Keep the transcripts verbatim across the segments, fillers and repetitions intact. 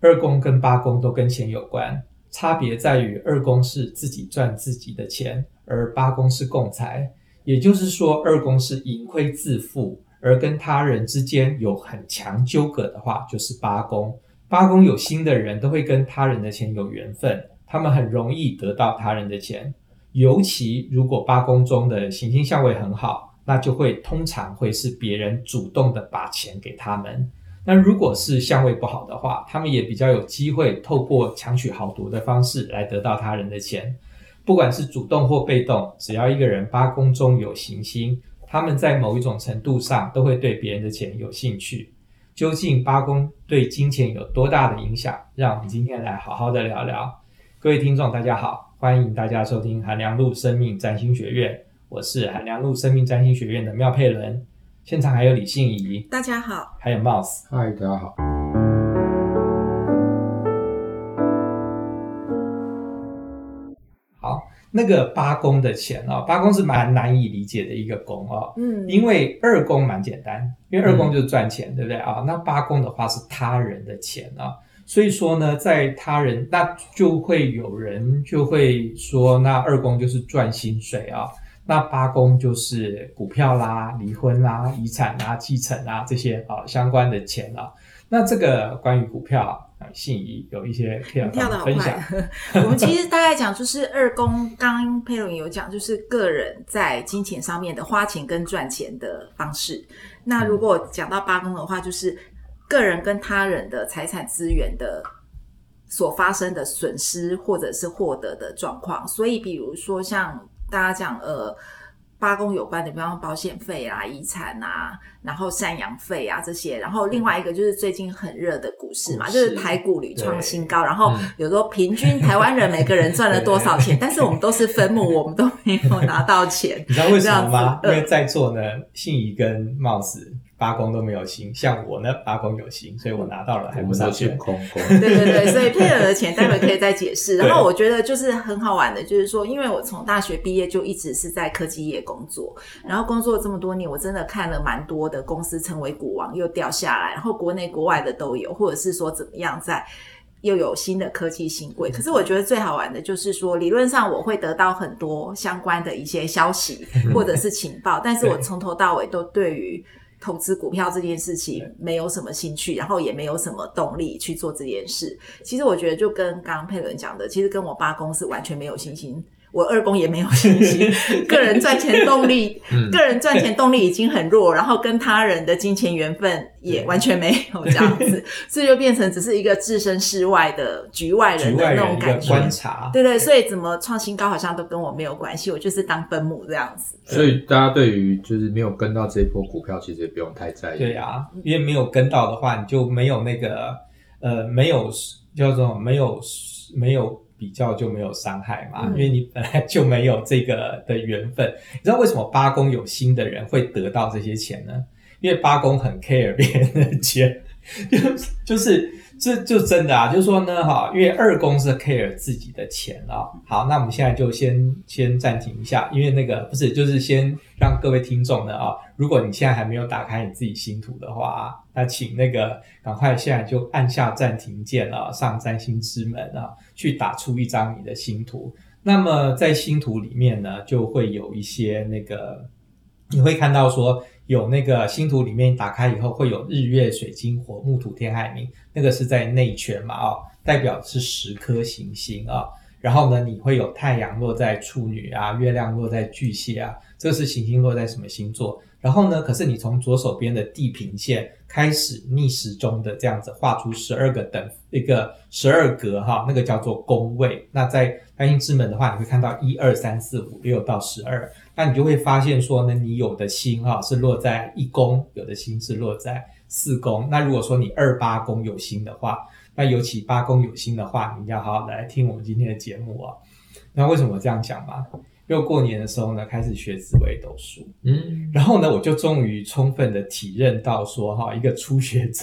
二宫跟八宫都跟钱有关，差别在于二宫是自己赚自己的钱，而八宫是共财。也就是说，二宫是盈亏自负，而跟他人之间有很强纠葛的话，就是八宫。八宫有心的人都会跟他人的钱有缘分，他们很容易得到他人的钱。尤其如果八宫中的行星相位很好，那就会通常会是别人主动的把钱给他们。那如果是相位不好的话，他们也比较有机会透过强取豪夺的方式来得到他人的钱。不管是主动或被动，只要一个人八宫中有行星，他们在某一种程度上都会对别人的钱有兴趣。究竟八宫对金钱有多大的影响？让我们今天来好好的聊聊。各位听众大家好，欢迎大家收听韩良露生命占星学院，我是韩良露生命占星学院的妙佩伦。现场还有李信怡， 大家好， 还有 Mouse， 嗨，大家好。 好，那个八宫的钱哦，八宫是蛮难以理解的一个宫哦，嗯，因为二宫蛮简单，因为二宫就是赚钱，嗯、对不对啊？那八宫的话是他人的钱啊，所以说呢，在他人那就会有人就会说，那二宫就是赚薪水啊。那八宫就是股票啦、离婚啦、遗产啦、继承啦这些啊相关的钱啊。那这个关于股票，信怡有一些可以跟我们分享。 我们其实大概讲就是二宫，刚刚佩伦有讲，就是个人在金钱上面的花钱跟赚钱的方式。那如果讲到八宫的话，就是个人跟他人的财产资源的所发生的损失或者是获得的状况。所以比如说像大家讲呃八宫有关的，比方说保险费啊、遗产啊，然后赡养费啊这些，然后另外一个就是最近很热的股市嘛，就是台股屡创新高，然后有时候平均台湾人每个人赚了多少钱，但是我们都是分母，我们都没有拿到钱。 你知道为什么吗？因为在座呢，信怡跟帽子八宫都没有星，像我呢八宫有星，所以我拿到了还不少钱。 空宫。 对对对，所以佩尔的钱待会可以再解释。然后我觉得就是很好玩的，就是说，因为我从大学毕业就一直是在科技业工作，然后工作这么多年，我真的看了蛮多的公司成为股王又掉下来，然后国内国外的都有，或者是说怎么样在又有新的科技新贵。可是我觉得最好玩的就是说，理论上我会得到很多相关的一些消息或者是情报，但是我从头到尾都对于投资股票这件事情没有什么兴趣，然后也没有什么动力去做这件事。其实我觉得就跟刚刚佩伦讲的，其实跟我八宫是完全没有信心，我二宫也没有信心，个人赚钱动力、嗯、个人赚钱动力已经很弱，然后跟他人的金钱缘分也完全没有这样子，所以就变成只是一个置身事外的局外人的那种感觉， 观察。 对对，所以怎么创新高好像都跟我没有关系，我就是当分母这样子。 所以大家对于就是没有跟到这一波股票，其实也不用太在意。 对啊，因为没有跟到的话，你就没有那个呃，没有叫做没有没有。比较就没有伤害嘛、嗯、因为你本来就没有这个的缘分。你知道为什么八宫有心的人会得到这些钱呢？因为八宫很 care 别人的钱，就就是这就真的啊，就是说呢哈，因为二宫是 care 自己的钱啊。好，那我们现在就先先暂停一下，因为那个不是就是先让各位听众呢啊，如果你现在还没有打开你自己星图的话，那请那个赶快现在就按下暂停键啊，上占星之门啊，去打出一张你的星图。那么在星图里面呢，就会有一些那个你会看到说有那个星图里面打开以后会有日月水金火木土天海冥，那个是在内圈嘛啊，代表是十颗行星啊。然后呢，你会有太阳落在处女啊，月亮落在巨蟹啊，这是行星落在什么星座？然后呢，可是你从左手边的地平线开始逆时钟的这样子画出十二个等一个十二格哈，那个叫做宫位。那在占星之门的话，你会看到一二三四五六到十二，那你就会发现说呢，你有的星哈是落在一宫，有的星是落在四宫。那如果说你二八宫有星的话，那尤其八宫有星的话，你要好好来听我们今天的节目啊。那为什么我这样讲嘛？因为过年的时候呢，开始学紫微斗数，嗯，然后呢，我就终于充分的体认到说哈，一个初学者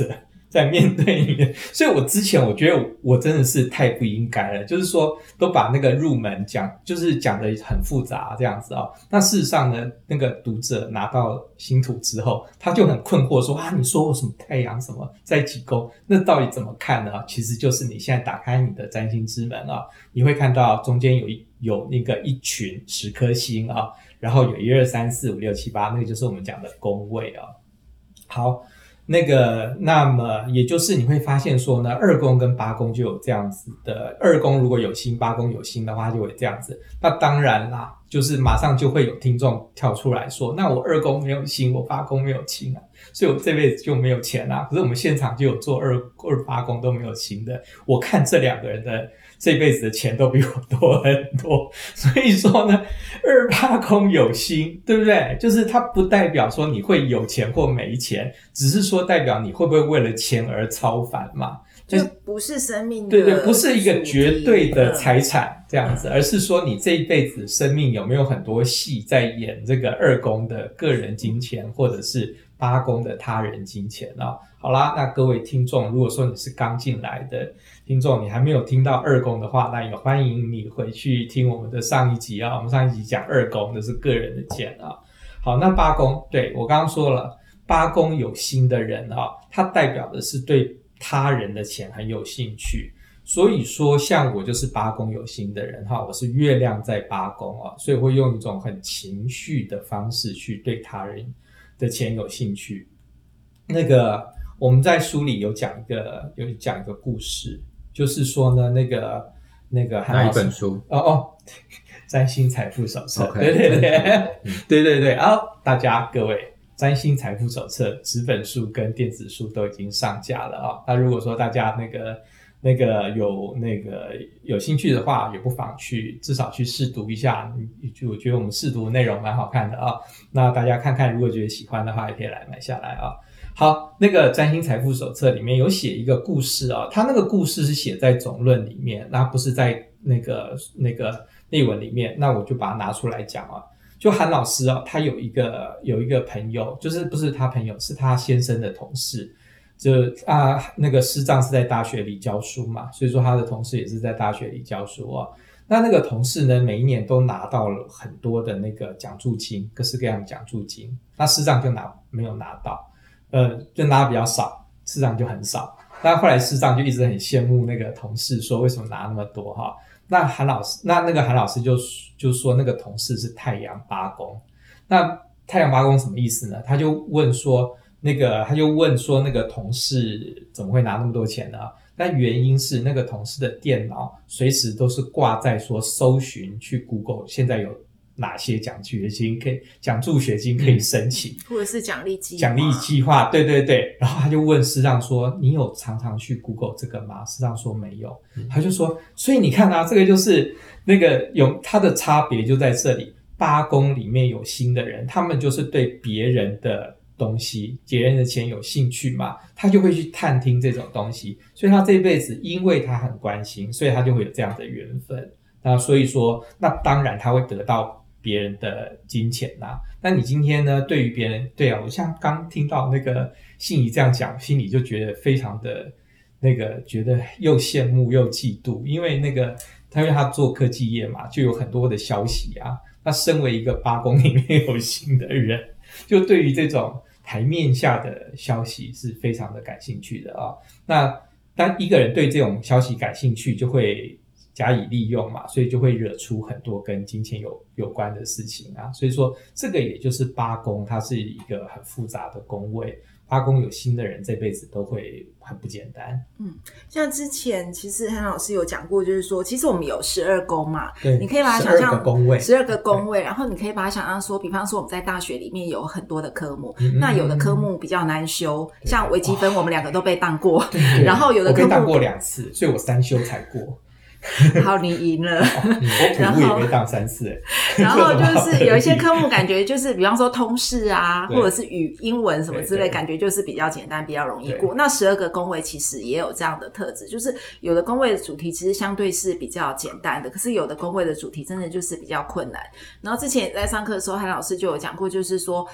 在面对你的。所以我之前我觉得我真的是太不应该了，就是说都把那个入门讲就是讲得很复杂这样子哦。那事实上呢，那个读者拿到星图之后，他就很困惑说啊，你说我什么太阳什么在几宫，那到底怎么看呢？其实就是你现在打开你的占星之门啊，你会看到中间有一有那个一群十颗星啊，然后有一二三四五六七八，那个就是我们讲的宫位啊。好，那个那么也就是你会发现说呢，二宫跟八宫就有这样子的，二宫如果有星，八宫有星的话就会这样子。那当然啦，就是马上就会有听众跳出来说，那我二宫没有星，我八宫没有星啊，所以我这辈子就没有钱啊。可是我们现场就有做二二八宫都没有星的，我看这两个人的这辈子的钱都比我多很多。所以说呢，二八宫有星，对不对？就是它不代表说你会有钱或没钱，只是说代表你会不会为了钱而超凡嘛。 就不是生命的， 对对，不是一个绝对的财产这样子，而是说你这一辈子生命有没有很多戏在演这个二宫的个人金钱，或者是八宫的他人金钱啊。好啦，那各位听众，如果说你是刚进来的听众，你还没有听到二宫的话，那也欢迎你回去听我们的上一集啊。我们上一集讲二宫的是个人的钱啊。好，那八宫，对，我刚刚说了，八宫有星的人啊，它代表的是对他人的钱很有兴趣。所以说像我就是八宫有星的人哈，我是月亮在八宫啊，所以会用一种很情绪的方式去对他人的钱有兴趣。那个我们在书里有讲一个有讲一个故事，就是说呢，那个那个哪一本书？ 哦哦，占星财富手册。 Okay, 对对对，嗯、对对对。好，大家各位。占星财富手册纸本书跟电子书都已经上架了啊。那如果说大家那个那个有那个有兴趣的话，也不妨去至少去试读一下。我觉得我们试读的内容蛮好看的啊。那大家看看，如果觉得喜欢的话，也可以来买下来啊。好，那个占星财富手册里面有写一个故事啊，它那个故事是写在总论里面，那不是在那个那个内文里面，那我就把它拿出来讲啊。就韩老师啊，他有一个有一个朋友，就是不是他朋友，是他先生的同事。就啊，那个师丈是在大学里教书嘛，所以说他的同事也是在大学里教书啊。那那个同事呢，每一年都拿到了很多的那个奖助金，各式各样的奖助金。那师丈就拿没有拿到，呃，就拿的比较少，师丈就很少。那后来师丈就一直很羡慕那个同事，说为什么拿那么多哈？那韩老师，那那个韩老师就就说那个同事是太阳八宫。那太阳八宫什么意思呢？他就问说，那个他就问说那个同事怎么会拿那么多钱呢？那原因是那个同事的电脑随时都是挂在说搜寻去 Google 现在有哪些奖助学金可以奖助学金可以申请， 或者是奖励计划奖励计划，对对对。然后他就问师丈说，你有常常去 Google 这个吗？师丈说没有。他就说，所以你看啊，这个就是那个有它的差别就在这里。八宫里面有星的人，他们就是对别人的东西别人的钱有兴趣嘛，他就会去探听这种东西，所以他这一辈子因为他很关心，所以他就会有这样的缘分。那所以说，那当然他会得到别人的金钱啦、啊。那你今天呢，对于别人，对啊，我像刚听到那个信怡这样讲，心里就觉得非常的那个，觉得又羡慕又嫉妒，因为那个他因为他做科技业嘛，就有很多的消息啊。那身为一个八宫里面有星的人，就对于这种台面下的消息是非常的感兴趣的啊。那当一个人对这种消息感兴趣，就会加以利用嘛，所以就会惹出很多跟金钱有有关的事情啊。所以说这个也就是八宫，它是一个很复杂的宫位。八宫有星的人这辈子都会很不简单。 嗯，像之前其实韩老师有讲过，就是说其实我们有十二宫嘛， 对， 你可以把它想象十二个宫位， 十二个宫位，然后你可以把它想象说，比方说我们在大学里面有很多的科目， 嗯、 那有的科目比较难修，像微积分我们两个都被当过，然后有的科目我被当过两次，所以我三修才过。 好，你赢了。 嗯、我普物也被当三次。 然后就是有一些科目感觉就是比方说通识啊，或者是语英文什么之类，感觉就是比较简单比较容易过。那十二个宫位其实也有这样的特质，就是有的宫位的主题其实相对是比较简单的，可是有的宫位的主题真的就是比较困难。然后之前也在上课的时候，韩老师就有讲过，就是说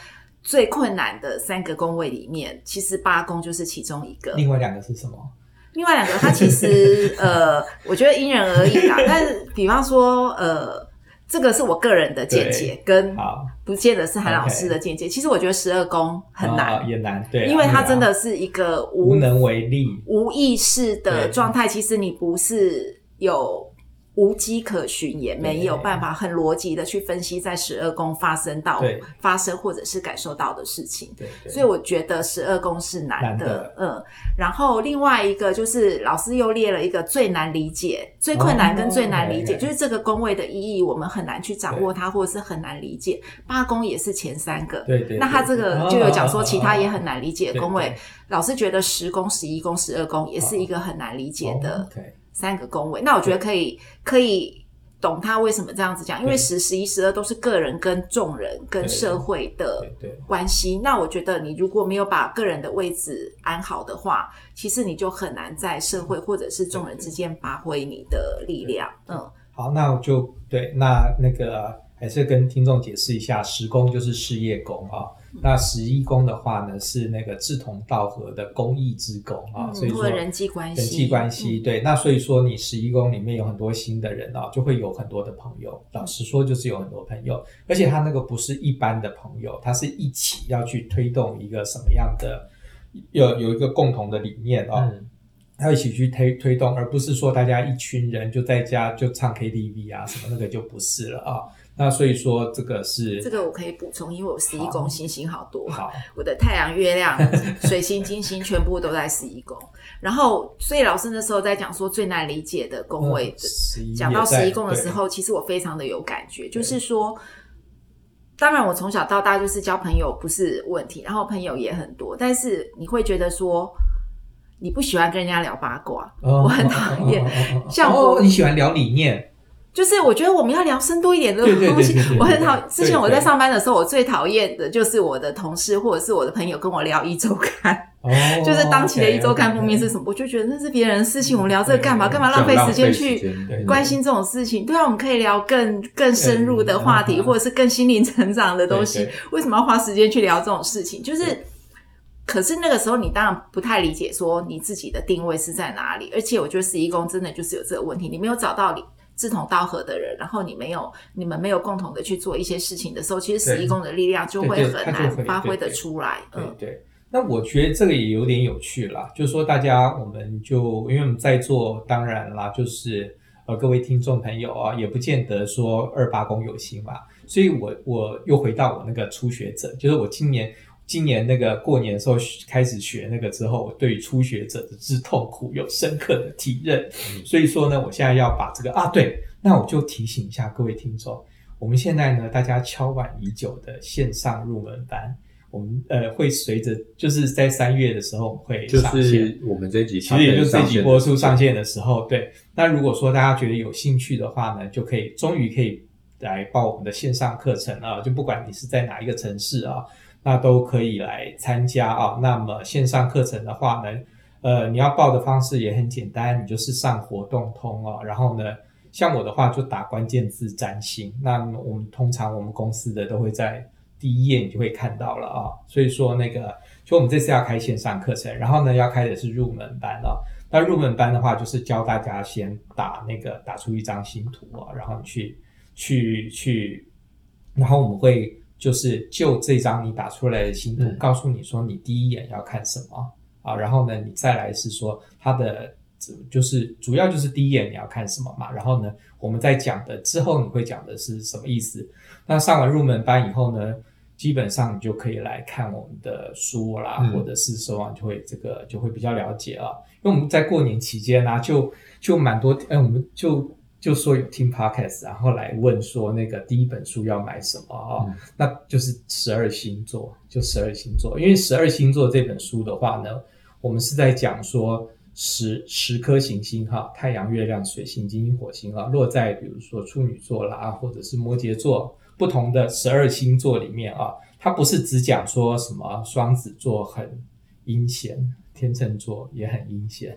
最困难的三个宫位里面，其实八宫就是其中一个。 另外两个是什么？ 另外两个它其实呃，我觉得因人而异啦。但是比方说呃，这个是我个人的见解，跟不见得是韩老师的见解。其实我觉得十二宫很难， 哦、也难，对、啊， 因为它真的是一个 无, 无能为力、 无意识的状态。其实你不是有无迹可循，也没有办法很逻辑的去分析在十二宫发生到发生或者是感受到的事情。 对对， 所以我觉得十二宫是难的, 难的嗯。然后另外一个就是老师又列了一个最难理解、最困难跟最难理解，哦、就是这个宫位的意义我们很难去掌握它，或者是很难理解。八宫也是前三个， 对 对, 对。 那他这个就有讲说其他也很难理解的宫位，老师觉得十宫、十一宫、十二宫也是一个很难理解的三个宫位。那我觉得可以可以懂他为什么这样子讲，因为十、十一、十二都是个人跟众人跟社会的关系。那我觉得你如果没有把个人的位置安好的话，其实你就很难在社会或者是众人之间发挥你的力量。嗯， 好，那我就对，那那个还是跟听众解释一下，十宫就是事业宫啊。那十一宫的话呢，是那个志同道合的公益之宫啊， 嗯、 所以说或者人际关系， 人际关系、嗯、对。那所以说你十一宫里面有很多新的人啊，就会有很多的朋友。老实说，就是有很多朋友，而且他那个不是一般的朋友，他是一起要去推动一个什么样的，有有一个共同的理念啊。嗯，要一起去推推动，而不是说大家一群人就在家就唱 K T V 啊什么，那个就不是了啊。那所以说这个是这个我可以补充，因为我十一宫星星好多， 好， 我的太阳、月亮、水星、金星全部都在十一宫。然后，所以老师那时候在讲说最难理解的宫位，讲、嗯、到十一宫的时候，其实我非常的有感觉，就是说，当然我从小到大就是交朋友不是问题，然后朋友也很多，但是你会觉得说。你不喜欢跟人家聊八卦，哦、我很讨厌。哦哦哦、像我、 哦，你喜欢聊理念， 就是我觉得我们要聊深度一点的东西。我很讨厌。之前我在上班的时候，我最讨厌的就是我的同事或者是我的朋友跟我聊一周刊，哦、就是当期的一周刊封面是什么， okay, okay, 我就觉得那是别人的事情，我们聊这个干嘛？干嘛浪费时间去关心这种事情？对啊，我们可以聊更更深入的话题，或者是更心灵成长的东西。为什么要花时间去聊这种事情？就是。可是那个时候你当然不太理解说你自己的定位是在哪里，而且我觉得十一宫真的就是有这个问题，你没有找到志同道合的人，然后你没有你们没有共同的去做一些事情的时候，其实十一宫的力量就会很难发挥得出来。 对 对, 对, 对，那我觉得这个也有点有趣啦，就是说大家我们就因为我们在座当然啦，就是呃各位听众朋友啊，也不见得说二八宫有星嘛，所以我我又回到我那个初学者，就是我今年。今年那个过年的时候开始学那个之后，我对于初学者的之痛苦有深刻的体认。嗯、所以说呢，我现在要把这个啊，对，那我就提醒一下各位听众，我们现在呢，大家敲碗已久的线上入门班，我们呃会随着就是在三月的时候会上线， 就是我们这一集其实也就是这一集播出上线的时候，对。那如果说大家觉得有兴趣的话呢，就可以终于可以来报我们的线上课程啊，就不管你是在哪一个城市啊。那都可以来参加啊。那么线上课程的话呢，呃，你要报的方式也很简单，你就是上活动通啊。然后呢，像我的话就打关键字占星。那我们通常我们公司的都会在第一页你就会看到了啊。所以说那个，就我们这次要开线上课程，然后呢要开的是入门班啊。那入门班的话，就是教大家先打那个打出一张星图啊，然后你去去去，然后我们会。就是就这张你打出来的星图、嗯、告诉你说你第一眼要看什么啊，然后呢你再来是说它的就是主要就是第一眼你要看什么嘛，然后呢我们在讲的之后你会讲的是什么意思。那上完入门班以后呢，基本上你就可以来看我们的书啦、嗯、或者是说你就会这个就会比较了解啊。因为我们在过年期间啊就就蛮多哎我们就就说有听 podcast 然后来问说那个第一本书要买什么啊、嗯？那就是十二星座，就十二星座。因为十二星座这本书的话呢，我们是在讲说十十颗行星哈，太阳、月亮、水星、金星、火星啊，落在比如说处女座啦，或者是摩羯座不同的十二星座里面啊，它不是只讲说什么双子座很阴险，天秤座也很阴险。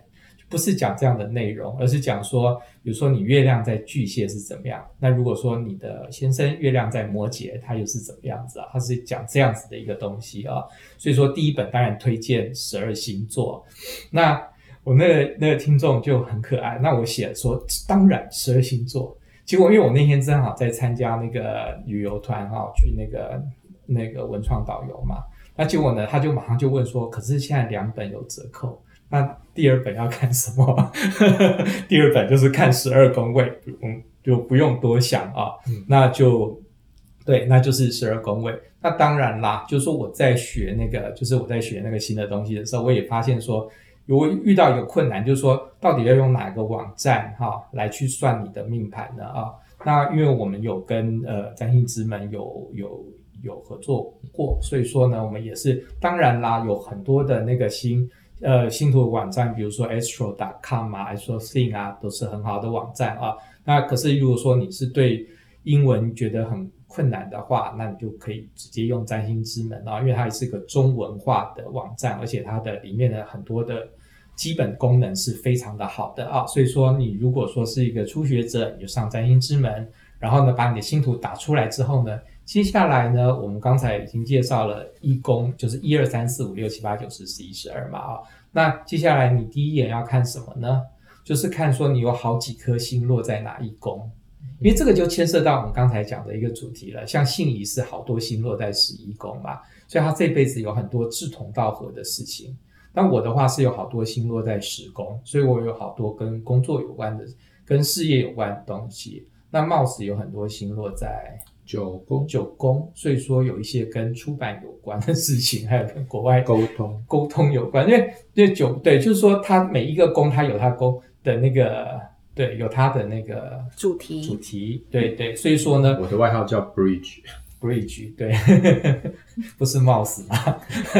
不是讲这样的内容，而是讲说，比如说你月亮在巨蟹是怎么样，那如果说你的先生月亮在摩羯，他又是怎么样子啊？他是讲这样子的一个东西啊。所以说第一本当然推荐十二星座。那我那个那个听众就很可爱，那我写了说当然十二星座。结果因为我那天正好在参加那个旅游团啊，去那个那个文创导游嘛，那结果呢他就马上就问说，可是现在两本有折扣，那第二本要看什么？第二本就是看十二宫位，嗯，就不用多想啊，嗯、那就对，那就是十二宫位。那当然啦，就是说我在学那个，就是我在学那个新的东西的时候，我也发现说，我遇到一个困难，就是说到底要用哪个网站哈来去算你的命盘呢啊？那因为我们有跟呃占星之门有有有合作过，所以说呢，我们也是当然啦，有很多的那个星呃星图网站，比如说 astro 点 com 啊 ，astrothing 啊，都是很好的网站啊。那可是如果说你是对英文觉得很困难的话，那你就可以直接用占星之门啊，因为它也是个中文化的网站，而且它的里面的很多的基本功能是非常的好的啊。所以说你如果说是一个初学者，你就上占星之门，然后呢把你的星图打出来之后呢，接下来呢我们刚才已经介绍了一宫，就是一二三四五六七八九十十一十二嘛啊。那接下来你第一眼要看什么呢？就是看说你有好几颗星落在哪一宫。因为这个就牵涉到我们刚才讲的一个主题了，像信宜是好多星落在十一宫嘛，所以他这辈子有很多志同道合的事情。那我的话是有好多星落在十宫，所以我有好多跟工作有关的、跟事业有关的东西。那貌似有很多星落在九宫， 九宫，所以说有一些跟出版有关的事情，还有跟国外沟通沟通有关。因为因为九对，就是说它每一个宫它有它宫的那个。对，有它的那个主题， 主题，对对，所以说呢， 我的外号叫 Bridge，Bridge， 对，不是 Mouse 吗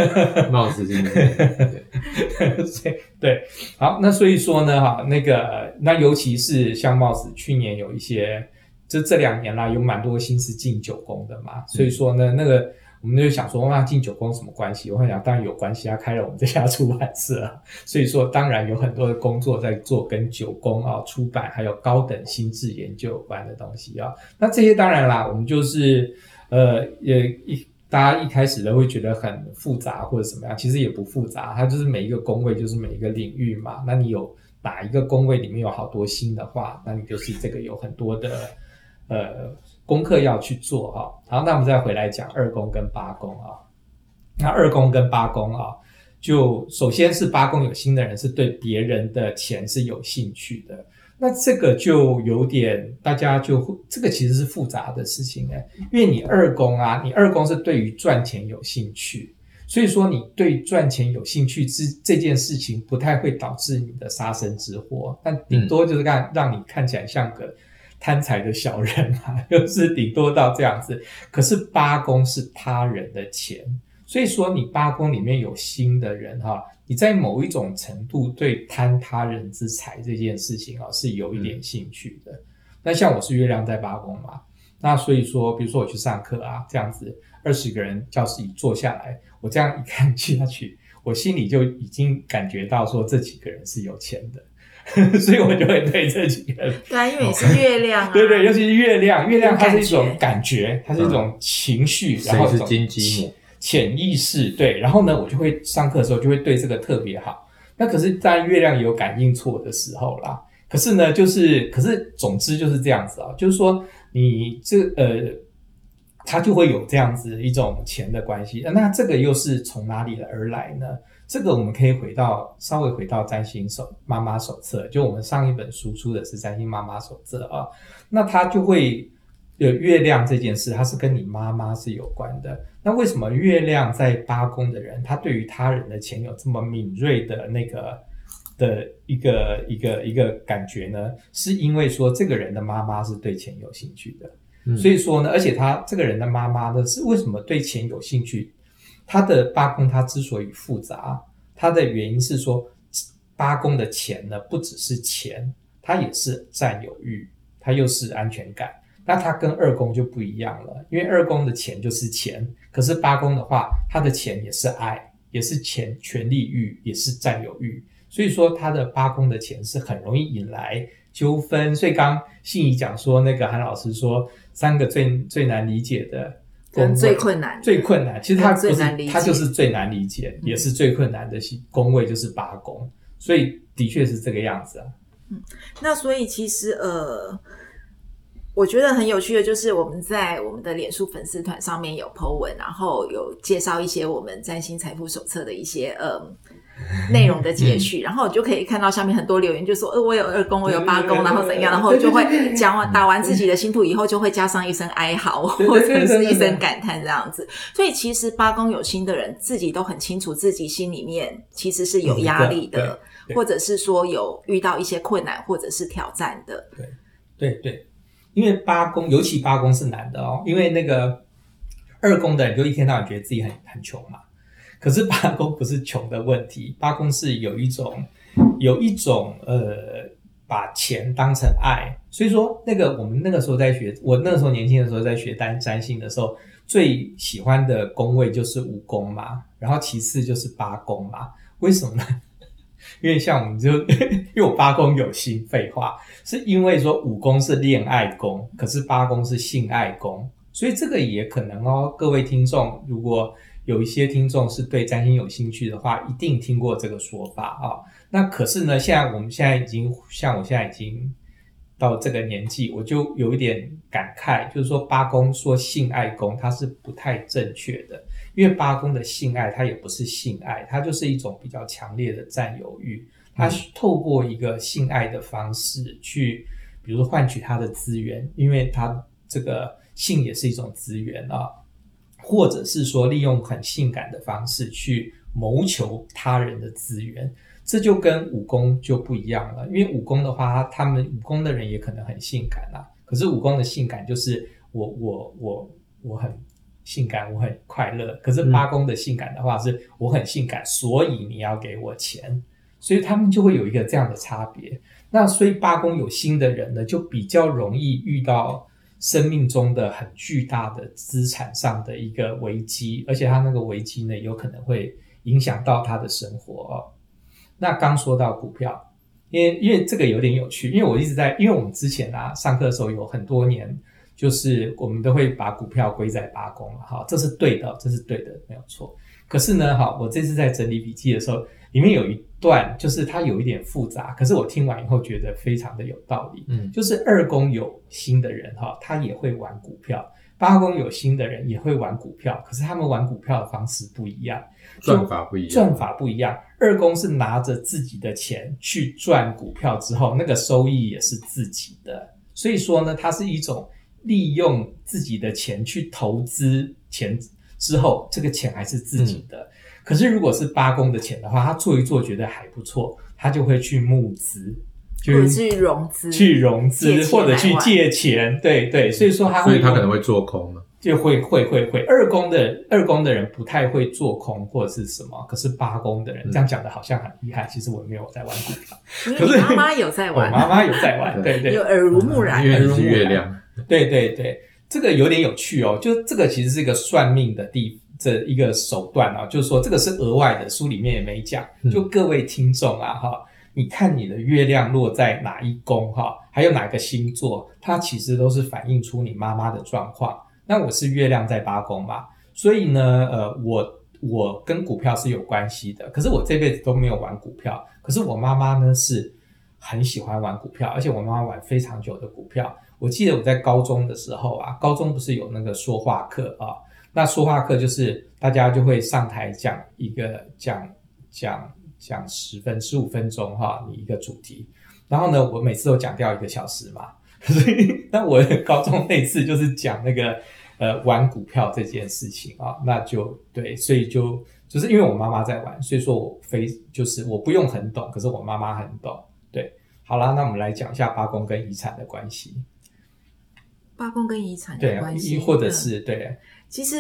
？Mouse 是对对，好，那所以说呢，哈，那个那尤其是像 Mouse 去年有一些，这这两年啦，有蛮多星是进九宫的嘛，所以说呢，那个。我们就想说，那进九宫什么关系？我会想，当然有关系，他开了我们这家出版社，所以说当然有很多的工作在做跟九宫啊、出版还有高等心智研究有关的东西啊。那这些当然啦，我们就是呃也一大家一开始都会觉得很复杂或者什么样，其实也不复杂，它就是每一个宫位就是每一个领域嘛。那你有哪一个宫位里面有好多星的话，那你就是这个有很多的呃。功课要去做哈，好，那我们再回来讲二宫跟八宫啊。那二宫跟八宫啊，就首先是八宫有星的人是对别人的钱是有兴趣的，那这个就有点大家就会这个其实是复杂的事情哎，因为你二宫啊，你二宫是对于赚钱有兴趣，所以说你对赚钱有兴趣这这件事情不太会导致你的杀身之祸，但顶多就是让让你看起来像个。贪财的小人啊，就是顶多到这样子。可是八宫是他人的钱，所以说你八宫里面有星的人哈，你在某一种程度对贪他人之财这件事情啊是有一点兴趣的。嗯、那像我是月亮在八宫嘛，那所以说，比如说我去上课啊，这样子二十个人教室里坐下来，我这样一看下去，我心里就已经感觉到说这几个人是有钱的。所以我就会对这几个人， 对啊，因为你是月亮啊， 对对，尤其是月亮，月亮它是一种感觉，它是一种情绪， 嗯、 然后是金鸡母潜意识，对，然后呢，我就会上课的时候就会对这个特别好。那可是当然月亮也有感应错的时候啦，可是呢，就是可是总之就是这样子啊，就是说你这呃，它就会有这样子一种钱的关系，那这个又是从哪里而来呢？这个我们可以回到稍微回到占星手妈妈手册，就我们上一本书出的是占星妈妈手册啊，那它就会有月亮这件事，它是跟你妈妈是有关的。那为什么月亮在八宫的人，他对于他人的钱有这么敏锐的那个的一个一个一个感觉呢？是因为说这个人的妈妈是对钱有兴趣的，嗯、所以说呢，而且他这个人的妈妈呢是为什么对钱有兴趣？他的八宫它之所以复杂，它的原因是说八宫的钱呢不只是钱，它也是占有欲，它又是安全感。那它跟二宫就不一样了，因为二宫的钱就是钱，可是八宫的话，它的钱也是爱，也是钱权利欲，也是占有欲。 所以说他的八宫的钱是很容易引来纠纷。所以刚信怡讲说，那个韩老师说三个最最难理解的宫位， 最困难最困难，其实他不是，他就是最难理解， 嗯、 也是最困难的宫位就是八宫，所以的确是这个样子啊。 嗯，那所以其实呃。我觉得很有趣的就是我们在我们的脸书粉丝团上面有 po 文，然后有介绍一些我们占星财富手册的一些呃内容的截取，然后你就可以看到下面很多留言就说呃我有二宫我有八宫然后怎样，然后就会讲完打完自己的星图以后就会加上一声哀嚎或者是一声感叹这样子。所以其实八宫有星的人自己都很清楚自己心里面其实是有压力的，或者是说有遇到一些困难或者是挑战的。 对对对，因为八宫，尤其八宫是难的哦，因为那个二宫的人就一天到晚觉得自己很很穷嘛，可是八宫不是穷的问题，八宫是有一种有一种呃把钱当成爱，所以说那个我们那个时候在学，我那个时候年轻的时候在学占占星的时候，最喜欢的宫位就是五宫嘛，然后其次就是八宫嘛，为什么呢？因为像我们就因为我八宫有星，废话，是因为说五宫是恋爱宫，可是八宫是性爱宫，所以这个也可能哦。各位听众，如果有一些听众是对占星有兴趣的话，一定听过这个说法啊、哦。那可是呢，现在我们现在已经像我现在已经到这个年纪，我就有一点感慨，就是说八宫说性爱宫，它是不太正确的。因为八宫的性爱它也不是性爱，它就是一种比较强烈的占有欲，它透过一个性爱的方式去比如说换取它的资源，因为它这个性也是一种资源啊，或者是说利用很性感的方式去谋求他人的资源，这就跟五宫就不一样了。因为五宫的话，他们五宫的人也可能很性感啊，可是五宫的性感就是我我我我很性感，我很快乐，可是八宫的性感的话是我很性感，所以你要给我钱，所以他们就会有一个这样的差别。那所以八宫有星的人呢，就比较容易遇到生命中的很巨大的资产上的一个危机，而且他那个危机呢，有可能会影响到他的生活哦。那刚说到股票，因为因为这个有点有趣，因为我一直在，因为我们之前啊上课的时候有很多年，就是我们都会把股票归在八宫了哈，这是对的，这是对的，没有错。可是呢，哈，我这次在整理笔记的时候，里面有一段就是它有一点复杂，可是我听完以后觉得非常的有道理。嗯，就是二宫有星的人哈，他也会玩股票；八宫有星的人也会玩股票，可是他们玩股票的方式不一样， 赚法不一样， 赚法不一样。二宫是拿着自己的钱去赚股票之后，那个收益也是自己的，所以说呢，它是一种利用自己的钱去投资钱之后，这个钱还是自己的。嗯，可是如果是八宫的钱的话，他做一做觉得还不错，他就会去募资， 或者去融资， 去融资或者去借钱，对对，所以说他会， 所以他可能会做空了。 就会会会会，二宫的二宫的人不太会做空或者是什么，可是八宫的人，嗯，这样讲的好像很厉害，其实我没有在玩股票， 可是你妈妈有在玩， 我妈妈有在玩，对对， 有耳濡目染， 因为你是月亮， 对对对，这个有点有趣哦，就这个其实是一个算命的地这一个手段啊，就是说这个是额外的，书里面也没讲，就各位听众啊哈，你看你的月亮落在哪一宫哈，还有哪个星座，它其实都是反映出你妈妈的状况。那我是月亮在八宫嘛，所以呢，呃，我我跟股票是有关系的，可是我这辈子都没有玩股票，可是我妈妈呢是很喜欢玩股票，而且我妈妈玩非常久的股票。我记得我在高中的时候啊，高中不是有那个说话课啊，那说话课就是大家就会上台讲一个讲讲讲十分十五分钟哈，你一个主题，然后呢，我每次都讲掉一个小时嘛，所以那我高中那次就是讲那个呃玩股票这件事情啊，那就对，所以就就是因为我妈妈在玩，所以说我非就是我不用很懂，可是我妈妈很懂，对。好啦，那我们来讲一下八宫跟遗产的关系。 八宫跟遗产的关系， 对，或者是、嗯、对， 其实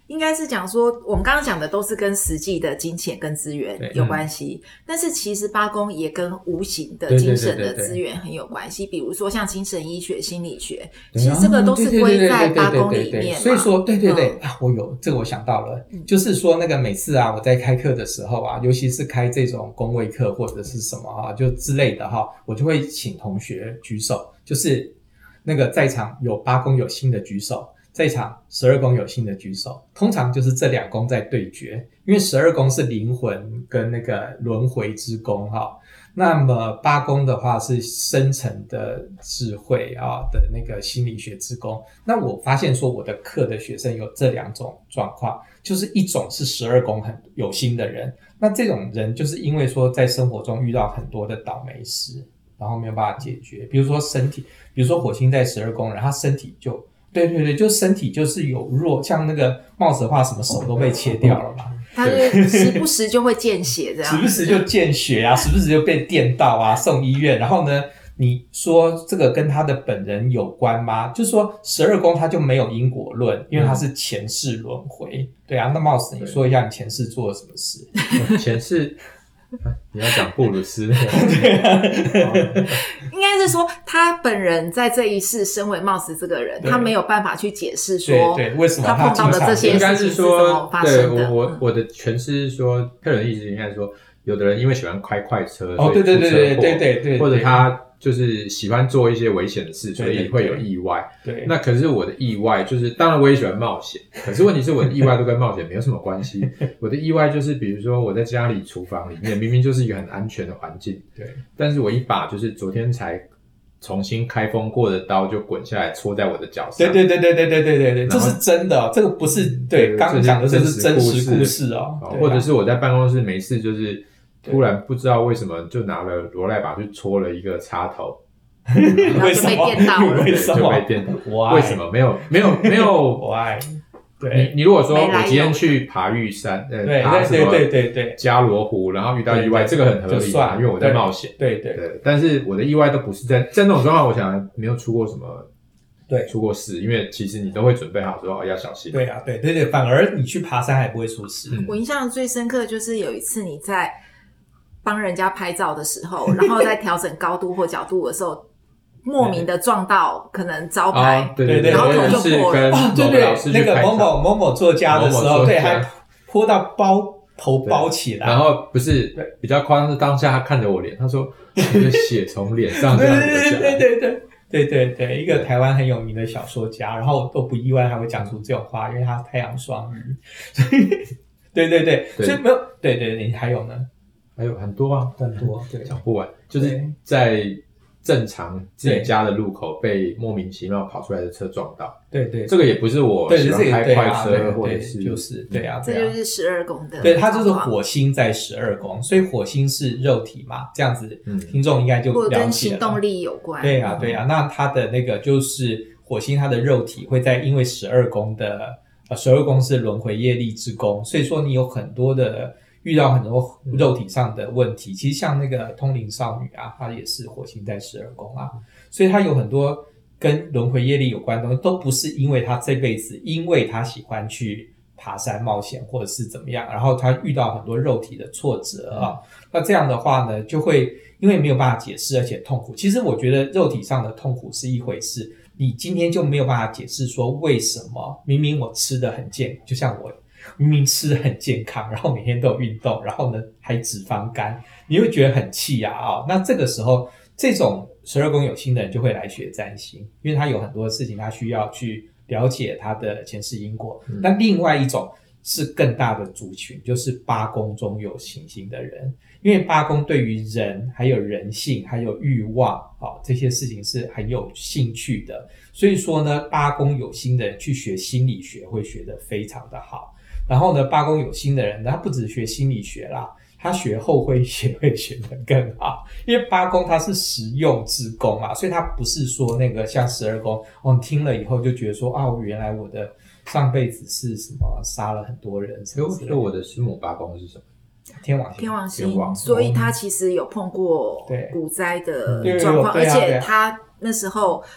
应该是讲说，我们刚刚讲的都是跟实际的金钱跟资源有关系，嗯、但是其实八宫也跟无形的精神的资源很有关系。比如说像精神医学、心理学，其实这个都是归在八宫里面嘛。 所以说，对对对、嗯、啊，我有这个我想到了，嗯、就是说那个每次啊，我在开课的时候啊，尤其是开这种宫位课或者是什么啊，就之类的哈，我就会请同学举手，就是那个在场有八宫有星的举手。在场十二宫有星的举手，通常就是这两宫在对决，因为十二宫是灵魂跟那个轮回之宫哈，那么八宫的话是深层的智慧啊的那个心理学之宫。那我发现说我的课的学生有这两种状况，就是一种是十二宫很有星的人，那这种人就是因为说在生活中遇到很多的倒霉事，然后没有办法解决，比如说身体，比如说火星在十二宫，然后他身体就对对对，就身体就是有弱，像那个帽子的话，什么手都被切掉了嘛。 他就时不时就会见血，这样。 时不时就见血啊，时不时就被电到啊，送医院。然后呢，你说这个跟他的本人有关吗？就是说十二宫他就没有因果论，因为他是前世轮回。嗯、对啊，那帽子你说一下你前世做了什么事？ 前世。你要讲布鲁斯那个应该是说他本人在这一世身为帽子这个人，他没有办法去解释说对对为什么他碰到的这些事情是怎么发生的。 对，我我的诠释是说，佩伦的意思应该是说，有的人因为喜欢开快车， 哦对对对对对对对， 或者他就是喜欢做一些危险的事，所以会有意外。 对，对对那可是我的意外就是，当然我也喜欢冒险，可是问题是我的意外都跟冒险没有什么关系。我的意外就是，比如说我在家里厨房里面，明明就是一个很安全的环境， 对， 但是我一把就是昨天才重新开封过的刀就滚下来戳在我的脚上。 对对对对对对对对对，这是真的、哦，这个不是对刚刚讲的这是真实故事哦， 啊、或者是我在办公室没事就是。突然不知道为什么就拿了罗赖把去戳了一个插头， 然后就被电到了， 为什么就被电到？为什么没有没有没有 ？Why？ 对， 你你如果说我今天去爬玉山，呃， 对爬什么对对对对加罗湖，然后遇到意外，这个很合理嘛，因为我在冒险。 对对对, 对，但是我的意外都不是在在那种状况，我想没有出过什么。 对， 出过事，因为其实你都会准备好说、哦、要小心。 对啊，对对对，反而你去爬山还不会出事。 嗯、我印象最深刻就是有一次你在帮人家拍照的时候，然后在调整高度或角度的时候，莫名的撞到可能招牌， 哦、对对对， 然后头就破了。 哦，对对，那个某某某某作家的时候，对，还泼到包头包起来。 然后不是比较夸张是当下他看着我脸，他说：“你的血从脸上这样流下来。” 对对对对。对对对，一个台湾很有名的小说家，然后都不意外他会讲出这种话，因为他太阳双鱼。对对对，所以没有，对对对，你还有呢？ 还有很多啊， 很多，对， 讲不完，就是在正常自己家的路口被莫名其妙跑出来的车撞到。 对对， 这个也不是我喜欢开快车，或者是就是对啊， 这就是十二宫的。 对，它就是火星在十二宫，所以火星是肉体嘛，这样子，听众应该就了解了。 或者跟行动力有关。 对啊，对啊，那它的那个就是火星，它的肉体会在因为十二宫的呃，十二宫是轮回业力之宫，所以说你有很多的。遇到很多肉体上的问题，其实像那个通灵少女啊，她也是火星在十二宫啊，所以她有很多跟轮回业力有关的东西，都不是因为她这辈子，因为她喜欢去爬山冒险或者是怎么样，然后她遇到很多肉体的挫折啊，那这样的话呢，就会因为没有办法解释，而且痛苦。其实我觉得肉体上的痛苦是一回事，你今天就没有办法解释说为什么明明我吃得很健，就像我。明明吃得很健康，然后每天都有运动，然后呢还脂肪肝，你会觉得很气啊啊、哦！那这个时候，这种十二宫有星的人就会来学占星，因为他有很多事情他需要去了解他的前世因果。嗯、那另外一种是更大的族群，就是八宫中有行星的人，因为八宫对于人还有人性还有欲望啊、哦、这些事情是很有兴趣的，所以说呢，八宫有星的人去学心理学会学得非常的好。然后呢，八宫有星的人，他不只学心理学啦，他学后会学会学得更好，因为八宫它是实用之宫啊，所以它不是说那个像十二宫，哦，你听了以后就觉得说啊，原来我的上辈子是什么杀了很多人什么之类的。 所以我的师母八宫是什么？ 天王星， 天王星，所以他其实有碰过股灾的对状况，而对对、啊、 且他那时候。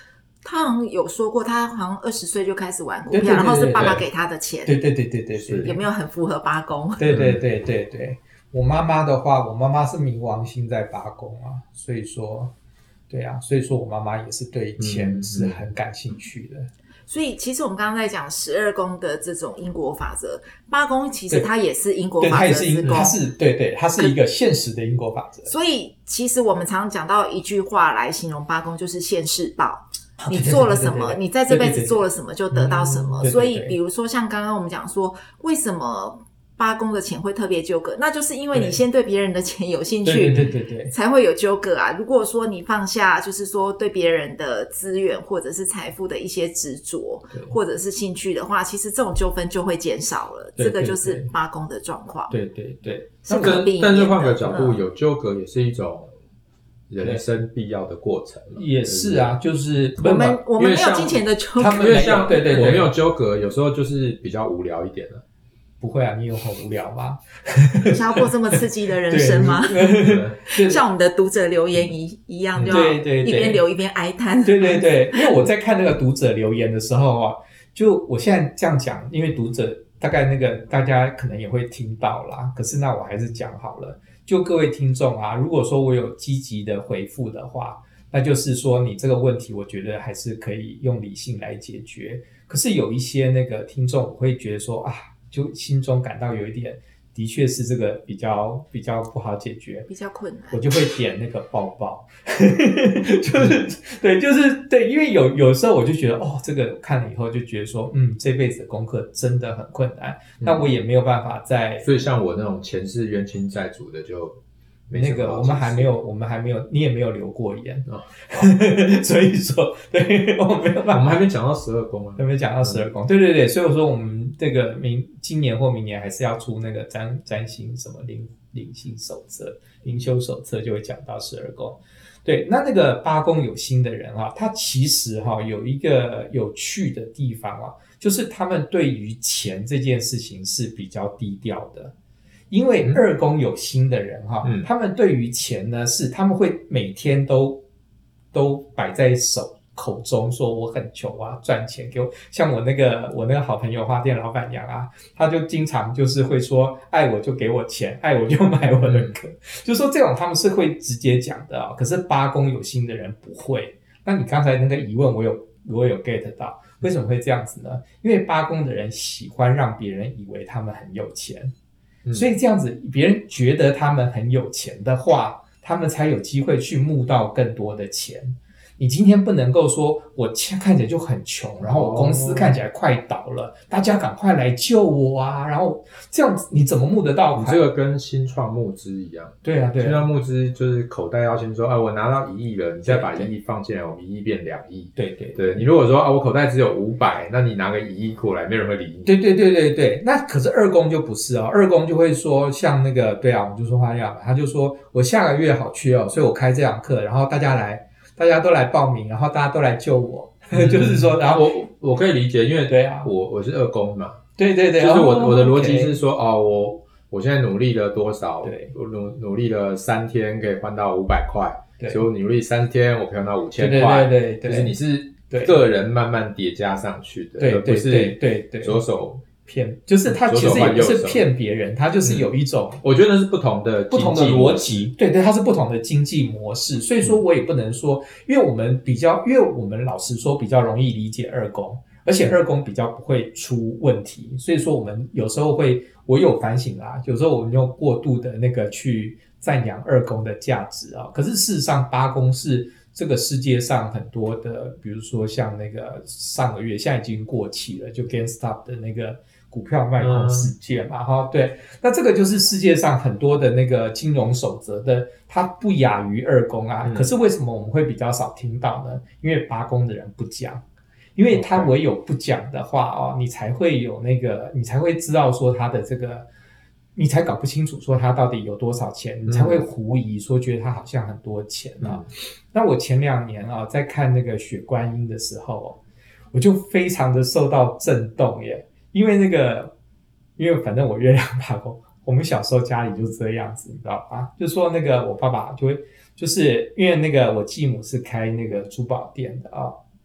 他好像有说过，他好像二十岁就开始玩股票， 对对对对对然后是爸爸给他的钱。 对对对对对对， 有没有很符合八宫？ 对对对对对，我妈妈的话，我妈妈是冥王星在八宫啊，所以说，对啊，所以说我妈妈也是对钱是很感兴趣的。嗯嗯所以其实我们刚刚在讲十二宫的这种因果法则，八宫其实它也是因果法则之宫， 它是对对，它是一个现实的因果法则。 所以其实我们常讲到一句话来形容八宫，就是现世报。你做了什么，你在这辈子做了什么，就得到什么。所以比如说像刚刚我们讲说，为什么八宫的钱会特别纠葛，那就是因为你先对别人的钱有兴趣， 对对对对， 才会有纠葛啊。如果说你放下，就是说对别人的资源或者是财富的一些执着，或者是兴趣的话，其实这种纠纷就会减少了。这个就是八宫的状况。 对对对， 是可避免的。 但是换个角度，有纠葛也是一种人生必要的过程。 也是啊，就是我们我们没有金钱的纠葛， 因为像对对对，我没有纠葛，有时候就是比较无聊一点了。 不会啊，你有很无聊吗？ 你想要过这么刺激的人生吗？像我们的读者留言一一样，就要一边留一边哀叹。 对对对，因为我在看那个读者留言的时候啊，就我现在这样讲，因为读者大概那个大家可能也会听到啦，可是那我还是讲好了。就各位听众啊，如果说我有积极的回复的话，那就是说你这个问题，我觉得还是可以用理性来解决。可是有一些那个听众，我会觉得说啊。就心中感到有一点，的确是这个比较比较不好解决， 比较困难， 我就会点那个抱抱，就是对，就是对，因为有有时候我就觉得哦，这个看了以后就觉得说，嗯，这辈子的功课真的很困难，嗯、那我也没有办法在， 所以像我那种前世冤亲债主的就。 那个我们还没有，我们还没有，你也没有留过言，哦、所以说，对我没有办法， 我们还没讲到十二宫啊， 还没讲到十二宫，对对对，所以我说我们这个明今年或明年还是要出那个占占星什么灵灵性手册、灵修手册，就会讲到十二宫。对，那那个八宫有星的人啊，他其实哈、啊、有一个有趣的地方啊，就是他们对于钱这件事情是比较低调的。因为二宫有星的人哈、嗯，他们对于钱呢是他们会每天都都摆在手口中，说我很穷啊，赚钱给我。像我那个我那个好朋友花店老板娘啊，他就经常就是会说，爱我就给我钱，爱我就买我的歌，嗯、就说这种他们是会直接讲的啊、哦。可是八宫有星的人不会。那你刚才那个疑问我有我有 get 到，为什么会这样子呢？因为八宫的人喜欢让别人以为他们很有钱。所以这样子别人觉得他们很有钱的话，他们才有机会去募到更多的钱。你今天不能够说我看起来就很穷，然后我公司看起来快倒了，大家赶快来救我啊，然后这样子你怎么募得到款？ 你这个跟新创募资一样。 对啊对啊， 新创募资就是口袋要先说啊，我拿到一亿了，你再把一亿放进来，我们一亿变两亿。 对对对, 对，你如果说啊我口袋只有五百，那你拿个一亿过来，没人会理你。 对对对对对，那可是二宫就不是哦，二宫就会说像那个对啊，我就说他这样，他就说我下个月好缺哦，所以我开这堂课，然后大家来。大家都来报名，然后大家都来救我，嗯、就是说，然后我我可以理解，因为对啊， 我我是二宫嘛， 对对对， 就是我、哦、我的逻辑 okay 是说，哦，我我现在努力了多少？ 对， 我努努力了三天可以换到五百块， 对， 所以我努力三天我可以换到五千块， 对对对对， 就是你是个人慢慢叠加上去的， 对而不是对对对左手。 骗，就是他其实也不是骗别人，他就是有一种、 嗯，我觉得那是不同的不同的逻辑，对对，它是不同的经济模式，所以说我也不能说，因为我们比较，因为我们老实说比较容易理解二宫，而且二宫比较不会出问题，所以说我们有时候会，我有反省啦，有时候我们用过度的那个去赞扬二宫的价值啊，可是事实上八宫是。这个世界上很多的，比如说像那个上个月现在已经过期了，就 GameStop 的那个股票卖空事件嘛，哈、嗯，对，那这个就是世界上很多的那个金融守则的，它不亚于二宫啊、嗯。可是为什么我们会比较少听到呢？因为八宫的人不讲，因为他唯有不讲的话哦，你才会有那个，你才会知道说他的这个。你才搞不清楚说他到底有多少钱，你才会狐疑说觉得他好像很多钱啊。嗯、那我前两年啊在看那个雪观音的时候，我就非常的受到震动耶，因为那个，因为反正我月亮八宫，我们小时候家里就这样子，你知道吗？就说那个我爸爸就会，就是因为那个我继母是开那个珠宝店的啊，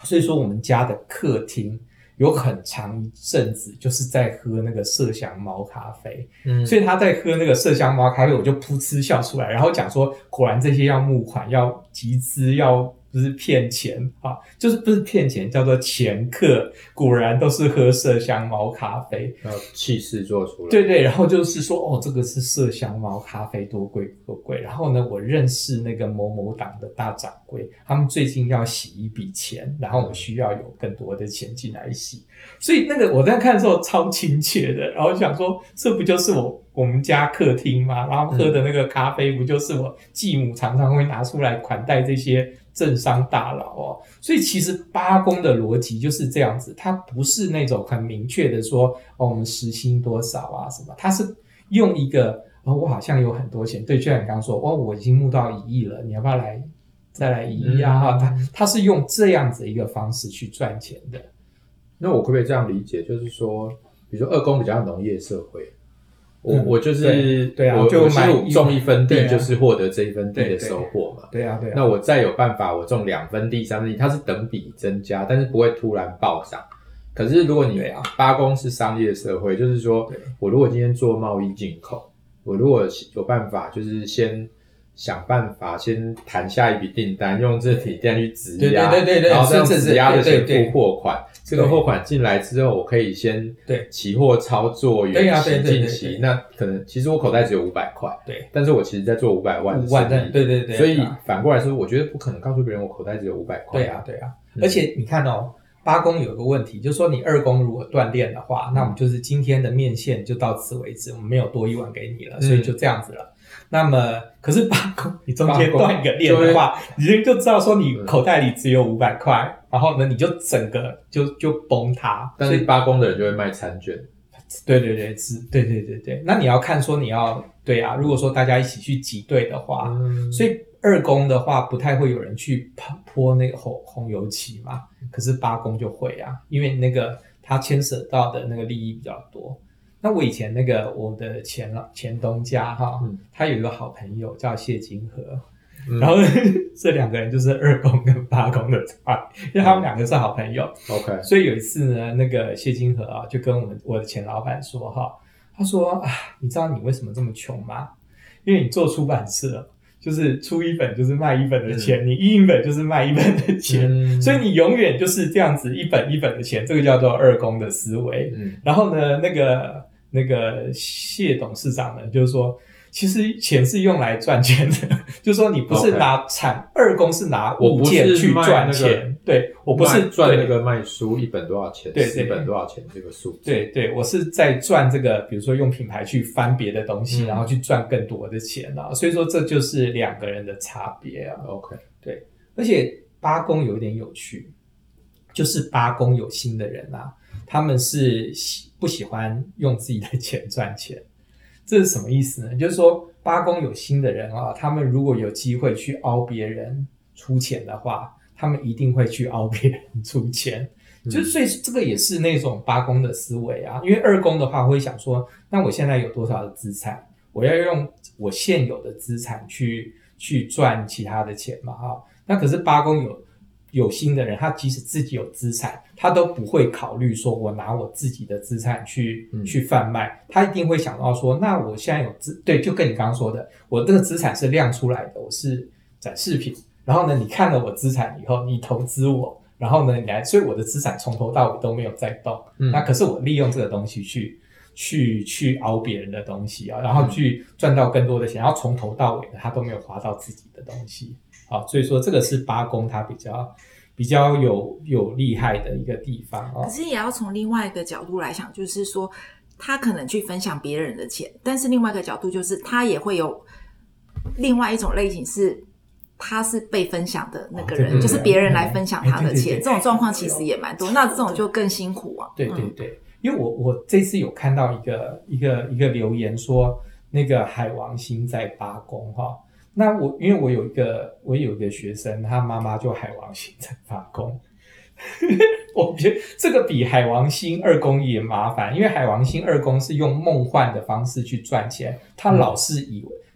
所以说我们家的客厅有很长一阵子就是在喝那个麝香猫咖啡，嗯，所以他在喝那个麝香猫咖啡，我就噗嗤笑出来，然后讲说，果然这些要募款、要集资、要不是骗钱啊，就是不是骗钱，叫做掮客，果然都是喝麝香猫咖啡， 要气势做出来。 对对，然后就是说，哦，这个是麝香猫咖啡，多贵多贵。然后呢，我认识那个某某党的大掌柜，他们最近要洗一笔钱，然后我需要有更多的钱进来洗，所以那个我在看的时候超亲切的，然后就想说，这不就是我我们家客厅吗？然后喝的那个咖啡不就是我继母常常会拿出来款待这些政商大佬哦，所以其实八公的逻辑就是这样子，它不是那种很明确的说哦，我们时薪多少啊什么，它是用一个哦，我好像有很多钱，对，就像你刚刚说，哦，我已经募到一亿了，你要不要来再来一亿啊？它、嗯、它是用这样子一个方式去赚钱的。 那我可不可以这样理解，就是说，比如说二公比较农业社会。我、嗯、我就是对，对啊， 我就买我种一分地就是获得这一分地的收获嘛。 对啊，对啊。 那我再有办法，我种两分地、三分地，它是等比增加，但是不会突然暴涨。可是如果你八公是商业社会，就是说我如果今天做贸易进口，我如果有办法，就是先想办法先谈下一笔订单，用这笔订单去质押， 对对对对， 然后这样质押的钱付货款。这个货款进来之后，我可以先对期货操作远期、近期，那可能其实我口袋只有五百块，对，但是我其实在做五百万的生意， 对对对， 所以反过来说，我觉得不可能告诉别人我口袋只有五百块， 对啊对啊，而且你看哦。八公有一个问题，就是说你二公如果断链的话，那我们就是今天的面线就到此为止，我们没有多一碗给你了，所以就这样子了。嗯、那么，可是八公你中间断一个链的话，你就知道说你口袋里只有五百块，然后呢，你就整个就就崩塌。 但是八公的人就会卖餐券。 对对对，是，对对对对。那你要看说你要对啊，如果说大家一起去挤兑的话，嗯、所以二公的话不太会有人去泼那个红红油漆嘛。可是八公就会啊，因为那个他牵涉到的那个利益比较多。那我以前那个我的前前东家哈，嗯、他有一个好朋友叫谢金河，嗯、然后这两个人就是二公跟八公的差，因为他们两个是好朋友。 OK， 所以有一次呢，那个谢金河啊就跟我们我的前老板说哈，他说啊，你知道你为什么这么穷吗？因为你做出版社。就是出一本就是卖一本的钱，嗯、你印一本就是卖一本的钱，嗯、所以你永远就是这样子一本一本的钱，这个叫做二公的思维。嗯、然后呢，那个那个谢董事长呢，就是说，其实钱是用来赚钱的，就是说你不是拿产 okay, 二公是拿物件去赚钱。对，我不是赚那个卖书一本多少钱，对对，十本多少钱这个数字。 对对，我是在赚这个，比如说用品牌去翻别的东西，嗯、然后去赚更多的钱啊。所以说这就是两个人的差别啊。 OK， 对，而且八公有一点有趣，就是八公有心的人啊，他们是不喜欢用自己的钱赚钱。这是什么意思呢？就是说八公有心的人啊，他们如果有机会去凹别人出钱的话。他们一定会去凹别人出钱，嗯、就所以这个也是那种八公的思维啊。因为二公的话会想说，那我现在有多少的资产，我要用我现有的资产去去赚其他的钱嘛哈。那可是八公有有心的人，他即使自己有资产，他都不会考虑说我拿我自己的资产去、嗯、去贩卖，他一定会想到说，那我现在有资，对，就跟你刚刚说的，我这个资产是量出来的，我是展示品。然后呢，你看了我资产以后，你投资我，然后呢，你来，所以我的资产从头到尾都没有在动。嗯、那可是我利用这个东西去去去凹别人的东西啊，然后去赚到更多的钱，然后从头到尾的他都没有花到自己的东西。好，所以说这个是八公他比较比较有有厉害的一个地方啊。 可是也要从另外一个角度来想，就是说他可能去分享别人的钱，但是另外一个角度就是他也会有另外一种类型是。他是被分享的那个人，哦、就是别人来分享他的钱，欸、对对对，这种状况其实也蛮多。那这种就更辛苦啊。 对对对，嗯、因为我我这次有看到一个一个一个留言说，那个海王星在八宫哈。那我因为我有一个我有一个学生，他妈妈就海王星在八宫。我觉得这个比海王星二宫也麻烦，因为海王星二宫是用梦幻的方式去赚钱，他老是以为。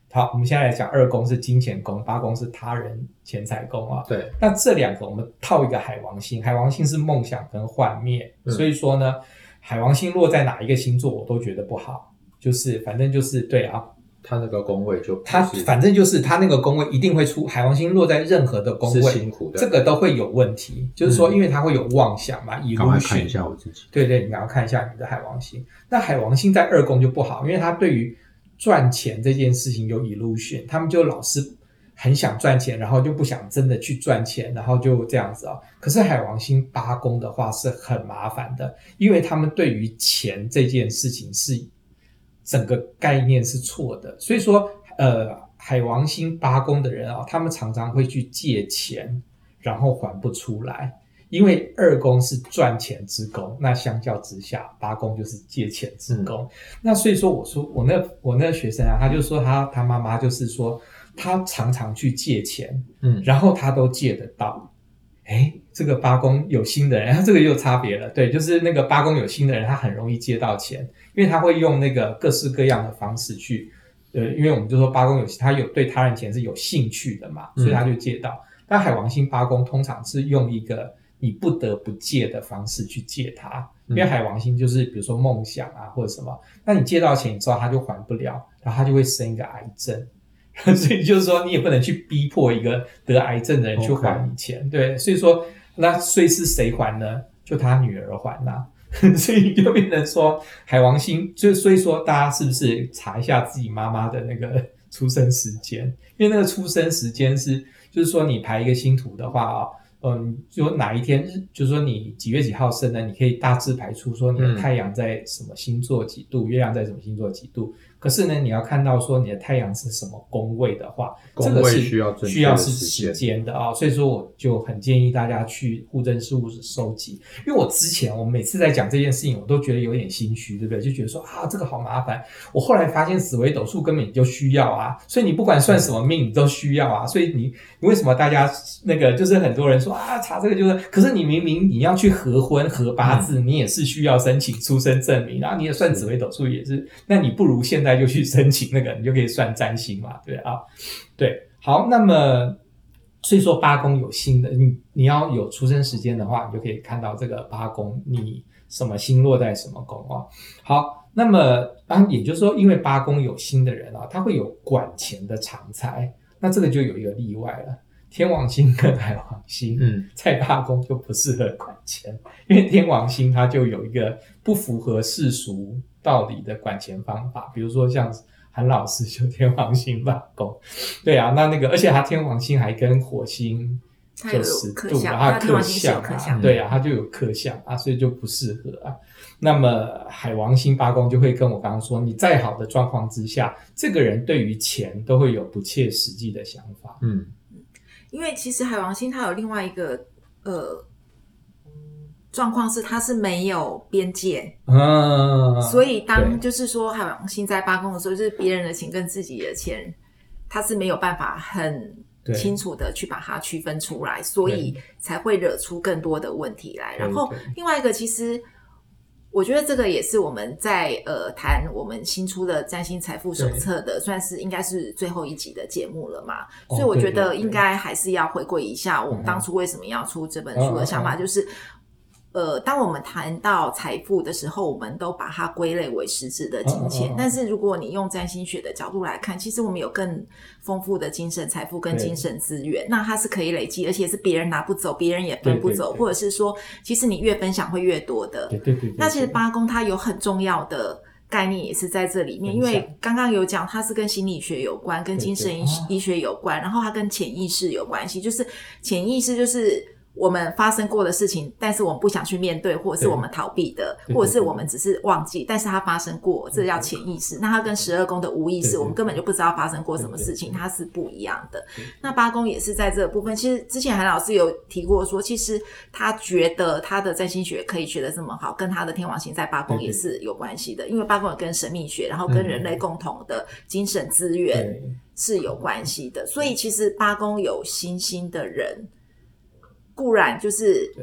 好，我们现在来讲二宫是金钱宫，八宫是他人钱财宫啊。 对， 那这两个我们套一个海王星，海王星是梦想跟幻灭， 嗯、 所以说呢，海王星落在哪一个星座我都觉得不好，就是反正就是对啊。 他那个宫位就他反正就是他那个宫位一定会出，海王星落在任何的宫位， 是辛苦的， 这个都会有问题。就是说，因为它会有妄想嘛，以赶快看一下我自己。 对对，你赶快看一下你的海王星。那海王星在二宫就不好，因为它对于赚钱这件事情有 illusion， 他们就老是很想赚钱，然后就不想真的去赚钱，然后就这样子啊。可是海王星八宫的话是很麻烦的，因为他们对于钱这件事情是整个概念是错的，所以说呃，海王星八宫的人啊，他们常常会去借钱，然后还不出来，因为二宫是赚钱之宫，那相较之下，八宫就是借钱之宫。嗯、那所以说，我说我那我那个学生啊，他就说他他妈妈就是说，他常常去借钱，嗯，然后他都借得到。哎，这个八宫有心的人，他这个又差别了，对，就是那个八宫有心的人，他很容易借到钱，因为他会用那个各式各样的方式去，呃，因为我们就说八宫有他有对他人钱是有兴趣的嘛，所以他就借到。嗯、但海王星八宫通常是用一个你不得不借的方式去借他，因为海王星就是比如说梦想啊或者什么，那你借到钱之后他就还不了，然后他就会生一个癌症。所以就是说，你也不能去逼迫一个得癌症的人去还你钱， okay. 对，所以说，那所以是谁还呢？就他女儿还呐、啊，所以就变成说，海王星，就所以说，大家是不是查一下自己妈妈的那个出生时间？因为那个出生时间是，就是说你排一个星图的话啊、哦，嗯，就哪一天，就是说你几月几号生的，你可以大致排出说你的太阳在什么星座几度，嗯、月亮在什么星座几度。可是呢，你要看到说你的太阳是什么宫位的话，这个是需要需要是时间的啊、哦，所以说我就很建议大家去户政事务所收集，因为我之前我每次在讲这件事情，我都觉得有点心虚，对不对？就觉得说啊，这个好麻烦。我后来发现紫微斗数根本你就需要啊，所以你不管算什么命，你都需要啊。所以你你为什么大家那个就是很多人说啊，查这个就是，可是你明明你要去合婚合八字，嗯、你也是需要申请出生证明，然后你也算紫微斗数也是，那你不如现在就去申请那个，你就可以算占星嘛，对啊，对，好，那么所以说八宫有星的，你你要有出生时间的话，你就可以看到这个八宫你什么星落在什么宫啊。好，那么啊，也就是说，因为八宫有星的人啊，他会有管钱的长才，那这个就有一个例外了。天王星跟海王星，嗯，在八宫就不适合管钱，因为天王星它就有一个不符合世俗道理的管钱方法，比如说像韩老师就天王星八宫，对啊，那那个而且他天王星还跟火星就十度，然后克相啊，对啊，他就有克相啊，所以就不适合啊。那么海王星八宫就会跟我刚刚说，你再好的状况之下，这个人对于钱都会有不切实际的想法，嗯。 因为其实海王星它有另外一个呃状况是它是没有边界，啊、所以当就是说海王星在八宫的时候，就是别人的钱跟自己的钱，它是没有办法很清楚的去把它区分出来，所以才会惹出更多的问题来。然后另外一个其实我觉得这个也是我们在呃谈我们新出的占星财富手册的，算是应该是最后一集的节目了嘛，哦、所以我觉得应该还是要回归一下我们当初为什么要出这本书的想法，就是。呃，当我们谈到财富的时候，我们都把它归类为实质的金钱。哦哦哦但是如果你用占星学的角度来看，其实我们有更丰富的精神财富跟精神资源，那它是可以累积，而且是别人拿不走，别人也分不走，对对对或者是说，其实你越分享会越多的。 对对 对, 对, 对。 那其实八宫它有很重要的概念也是在这里面，因为刚刚有讲它是跟心理学有关，跟精神医学有关，然后它跟潜意识有关系，就是潜意识就是我们发生过的事情，但是我们不想去面对，或者是我们逃避的，或者是我们只是忘记，但是它发生过，这叫潜意识。那它跟十二宫的无意识，我们根本就不知道发生过什么事情，它是不一样的。那八宫也是在这个部分，其实之前韩老师有提过说，其实他觉得他的占星学可以学得这么好，跟他的天王星在八宫也是有关系的，因为八宫也跟神秘学，然后跟人类共同的精神资源是有关系的。所以其实八宫有星星的人，固然就是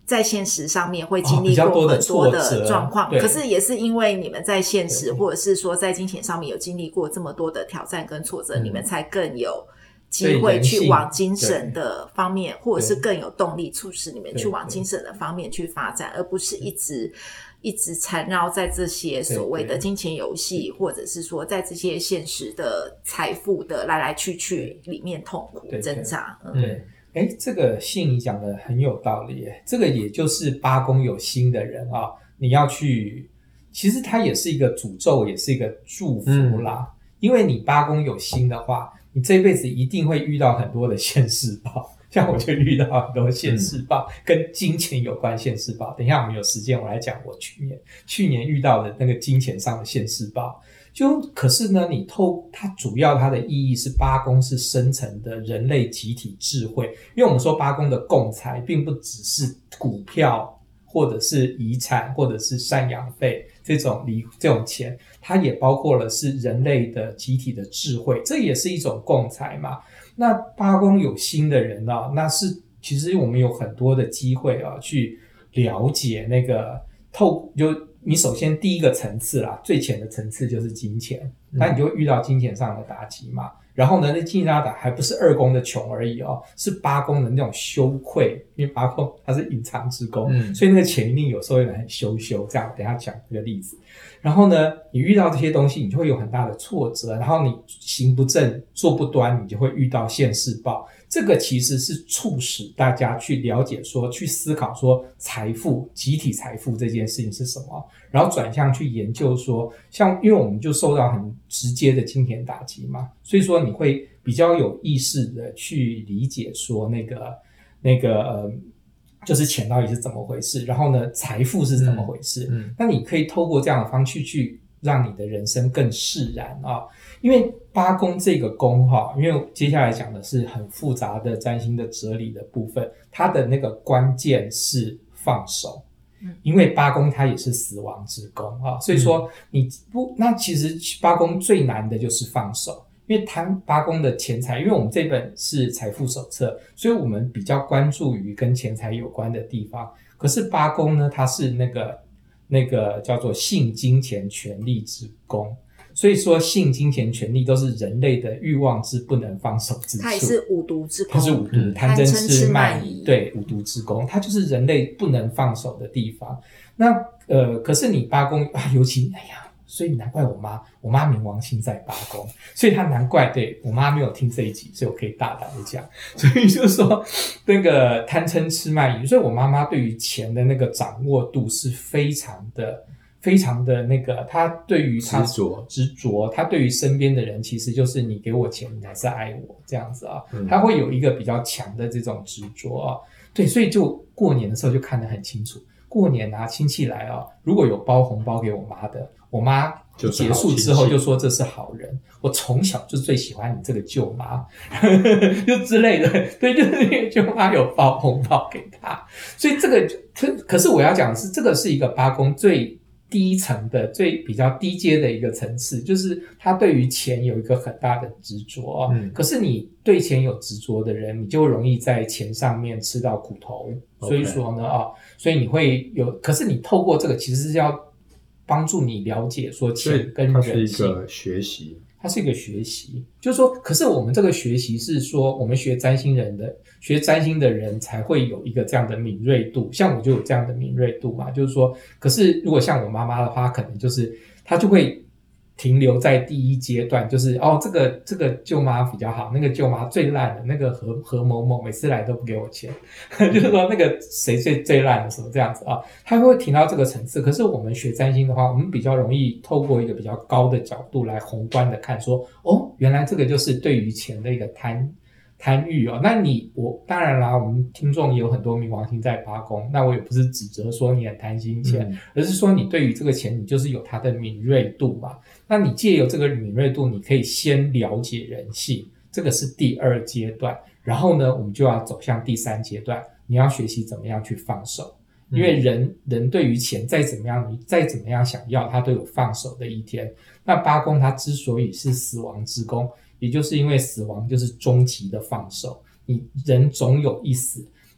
在现实上面会经历哦、 过很多的状况、哦、可是也是因为你们在现实或者是说在金钱上面有经历过这么多的挑战跟挫折、嗯、你们才更有机会去往精神的方面，或者是更有动力促使你们去往精神的方面去发展，而不是一直一直缠绕在这些所谓的金钱游戏，或者是说在这些现实的财富的来来去去里面痛苦挣扎。 对，对、嗯哎，这个信怡讲的很有道理，这个也就是八宫有星的人啊，你要去，其实它也是一个诅咒，也是一个祝福啦。嗯、因为你八宫有星的话，你这辈子一定会遇到很多的现世报，像我就遇到很多现世报，嗯、跟金钱有关现世报。等一下我们有时间我来讲我去年去年遇到的那个金钱上的现世报。就可是呢，你透它主要它的意义是八宫是生成的人类集体智慧，因为我们说八宫的共财并不只是股票或者是遗产或者是赡养费这种这种钱，它也包括了是人类的集体的智慧，这也是一种共财嘛。那八宫有星的人啊，那是其实我们有很多的机会啊，去了解那个透就。你首先第一个层次啦，最浅的层次就是金钱，那你就会遇到金钱上的打击嘛。嗯、然后呢，那金钱上的打还不是二宫的穷而已哦，是八宫的那种羞愧，因为八宫它是隐藏之宫，嗯、所以那个钱一定有时候会很羞羞。这样，等一下讲这个例子。然后呢，你遇到这些东西，你就会有很大的挫折，然后你行不正坐不端，你就会遇到现世报。这个其实是促使大家去了解说，去思考说财富、集体财富这件事情是什么，然后转向去研究说，像因为我们就受到很直接的金钱打击嘛，所以说你会比较有意识的去理解说那个那个呃，就是钱到底是怎么回事，然后呢，财富是怎么回事。嗯嗯、那你可以透过这样的方式去让你的人生更释然啊。因为八宫这个宫哈，因为接下来讲的是很复杂的占星的哲理的部分，它的那个关键是放手。因为八宫它也是死亡之宫啊，所以说你不，那其实八宫最难的就是放手，因为谈八宫的钱财，因为我们这本是财富手册，所以我们比较关注于跟钱财有关的地方。可是八宫呢，它是那个那个叫做性、金钱、权力之宫。所以说性、金钱、权力都是人类的欲望之不能放手之处。 它也是五毒之宫， 它是五毒，贪嗔痴慢疑，对，五毒之宫，它就是人类不能放手的地方。那呃，可是你八宫啊，尤其哎呀，所以难怪我妈，我妈冥王星在八宫，所以她难怪对我妈没有听这一集，所以我可以大胆的讲。所以就是说那个贪嗔痴慢疑，所以我妈妈对于钱的那个掌握度是非常的。非常的那个，他对于他执着， 执着，他对于身边的人，其实就是你给我钱，你还是爱我这样子啊，嗯、他会有一个比较强的这种执着啊，对，所以就过年的时候就看得很清楚。过年啊，亲戚来啊，如果有包红包给我妈的，我妈结束之后就说这是好人。我从小就最喜欢你这个舅妈，就之类的，对，就是那个舅妈有包红包给他，所以这个可可是我要讲的是，这个是一个八宫最。第一层的最比较低阶的一个层次，就是他对于钱有一个很大的执着、嗯、可是你对钱有执着的人，你就容易在钱上面吃到苦头。Okay. 所以说呢啊，所以你会有，可是你透过这个其实是要帮助你了解说钱跟人性， 它是一个学习。 它是一个学习，就是说，可是我们这个学习是说，我们学占星人的学占星的人才会有一个这样的敏锐度，像我就有这样的敏锐度嘛，就是说，可是如果像我妈妈的话，可能就是她就会停留在第一阶段，就是哦，这个这个舅妈比较好，那个舅妈最烂的，那个何何某某每次来都不给我钱，就是说那个谁最最烂的什么这样子啊，他会停到这个层次。可是我们学占星的话，我们比较容易透过一个比较高的角度来宏观的看说，哦，原来这个就是对于钱的一个贪贪欲哦。那你我当然啦，我们听众也有很多冥王星在八宫，那我也不是指责说你很贪心钱、嗯、而是说你对于这个钱你就是有它的敏锐度嘛。那你借由这个敏锐度，你可以先了解人性，这个是第二阶段。然后呢，我们就要走向第三阶段，你要学习怎么样去放手。因为人、嗯、人对于钱再怎么样，你再怎么样想要，他都有放手的一天。那八宫它之所以是死亡之宫，也就是因为死亡就是终极的放手，你人总有一死。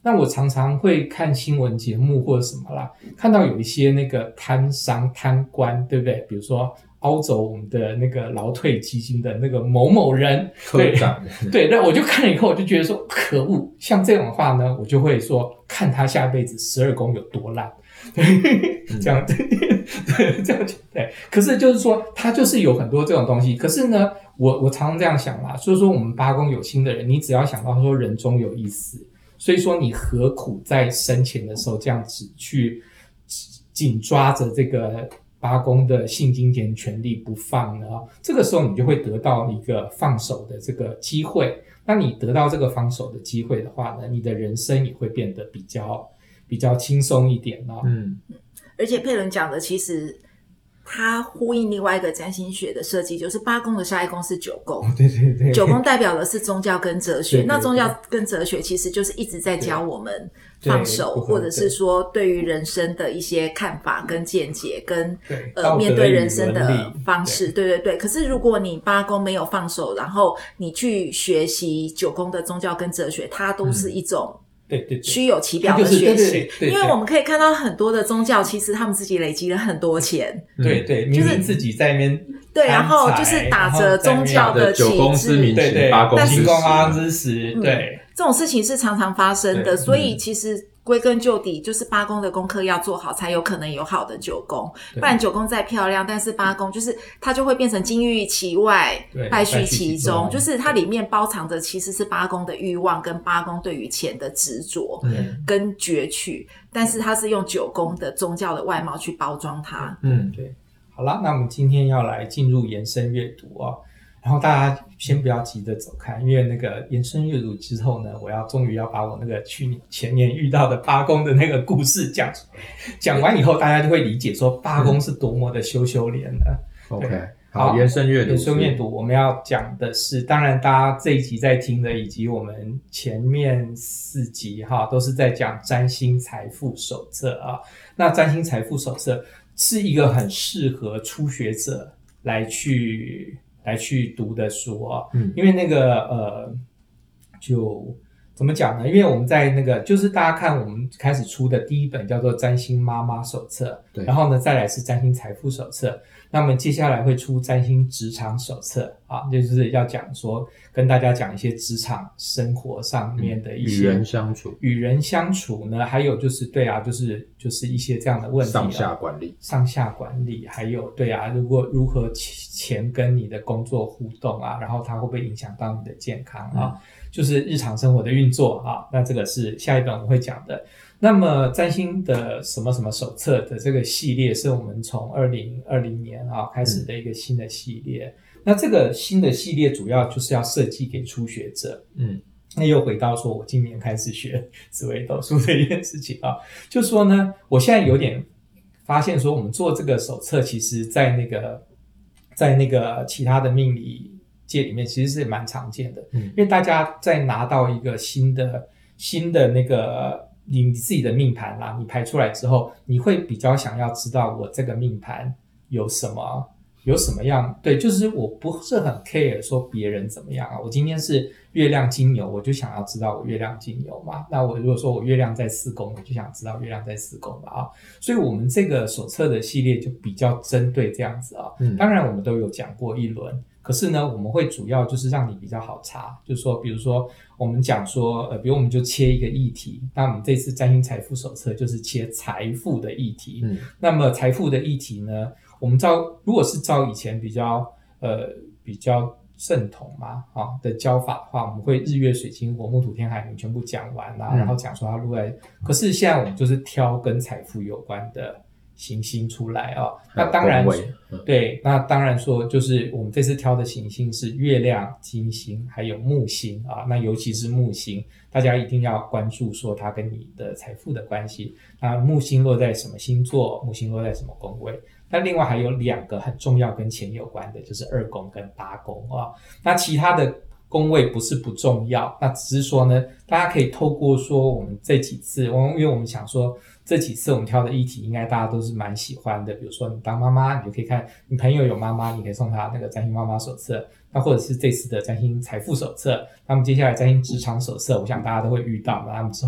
那我常常会看新闻节目或者什么啦，看到有一些那个贪商贪官，对不对？比如说凹走我们的那个劳退基金的那个某某人，对对，那我就看了以后，我就觉得说可恶，像这种话呢，我就会说看他下辈子十二宫有多烂。对，这样对，对，这样对。可是就是说，他就是有很多这种东西。可是呢，我我常常这样想啦，所以说我们八宫有心的人，你只要想到说人终有一死，所以说你何苦在生前的时候这样子去紧抓着这个八宫的性金钱权利不放呢？这个时候你就会得到一个放手的这个机会。那你得到这个放手的机会的话呢，你的人生也会变得比较。比较轻松一点哦。 嗯， 而且佩伦讲的其实它呼应另外一个占星学的设计，就是八宫的下一宫是九宫。 哦，对对对， 九宫代表的是宗教跟哲学。 对对对， 那宗教跟哲学其实就是一直在教我们放手，或者是说对于人生的一些看法跟见解跟呃面对人生的方式。对对对。可是如果你八宫没有放手，然后你去学习九宫的宗教跟哲学，它都是一种、嗯对对对， 虚有其表的学习， 对对对对， 因为我们可以看到很多的宗教，其实他们自己累积了很多钱， 对对，就是明明自己在那边对，然后就是打着宗教的旗帜， 九宫之名， 对对， 八宫之实，八宫之实，对， 这种事情是常常发生的，所以其实归根究底，就是八宫的功课要做好，才有可能有好的九宫。不然九宫再漂亮，但是八宫就是它就会变成金玉其外，败絮其中，就是它里面包藏着其实是八宫的欲望跟八宫对于钱的执着跟攫取，但是它是用九宫的宗教的外貌去包装它。 嗯，对。好啦，那我们今天要来进入延伸阅读哦。然后大家先不要急着走开，因为那个延伸阅读之后呢，我要终于要把我那个去年前年遇到的八宫的那个故事讲出来。讲完以后，大家就会理解说八宫是多么的羞羞怜的。 OK， 好，延伸阅读， 延伸阅读我们要讲的是，当然大家这一集在听的，以及我们前面四集哈，都是在讲占星财富手册啊。那占星财富手册是一个很适合初学者来去。来去读的书啊、哦，嗯，因为那个呃，就怎么讲呢？因为我们在那个，就是大家看我们开始出的第一本叫做《占星妈妈手册》，对，然后呢，再来是《占星财富手册》，那么接下来会出《占星职场手册》啊，就是要讲说跟大家讲一些职场生活上面的一些、嗯、 与人相处， 与人相处呢，还有就是对啊，就是就是一些这样的问题、啊， 上下管理， 上下管理，还有对啊，如果如何钱跟你的工作互动啊，然后它会不会影响到你的健康啊？嗯，就是日常生活的运作啊，那这个是下一本我会讲的。那么占星的什么什么手册的这个系列是我们从二零二零年啊开始的一个新的系列、嗯、那这个新的系列主要就是要设计给初学者。嗯，那又回到说我今年开始学紫微斗数这件事情啊，就说呢我现在有点发现说我们做这个手册其实在那个在那个其他的命理界里面其实是蛮常见的。嗯，因为大家在拿到一个新的新的那个你自己的命盘啦，你排出来之后，你会比较想要知道我这个命盘有什么有什么样，对，就是我不是很 care 说别人怎么样啊。我今天是月亮金牛，我就想要知道我月亮金牛嘛。那我如果说我月亮在四宫，我就想知道月亮在四宫嘛啊。所以我们这个手册的系列就比较针对这样子啊。嗯，当然我们都有讲过一轮。可是呢，我们会主要就是让你比较好查，就是说，比如说我们讲说，呃，比如我们就切一个议题，那我们这次占星财富手册就是切财富的议题。嗯，那么财富的议题呢，我们照如果是照以前比较呃比较正统嘛啊的教法的话，我们会日月水金火木土天海冥全部讲完啦、啊嗯，然后讲说它入来。可是现在我们就是挑跟财富有关的行星出来啊、哦，那当然、嗯、对，那当然说就是我们这次挑的行星是月亮、金星还有木星啊，那尤其是木星，大家一定要关注说它跟你的财富的关系。那木星落在什么星座？木星落在什么宫位？那另外还有两个很重要跟钱有关的，就是二宫跟八宫啊。那其他的宫位不是不重要，那只是说呢，大家可以透过说我们这几次，因为我们想说。这几次我们挑的议题应该大家都是蛮喜欢的，比如说你当妈妈，你就可以看你朋友有妈妈，你可以送他那个占星妈妈手册，那或者是这次的占星财富手册，那么接下来占星职场手册，我想大家都会遇到，那么之后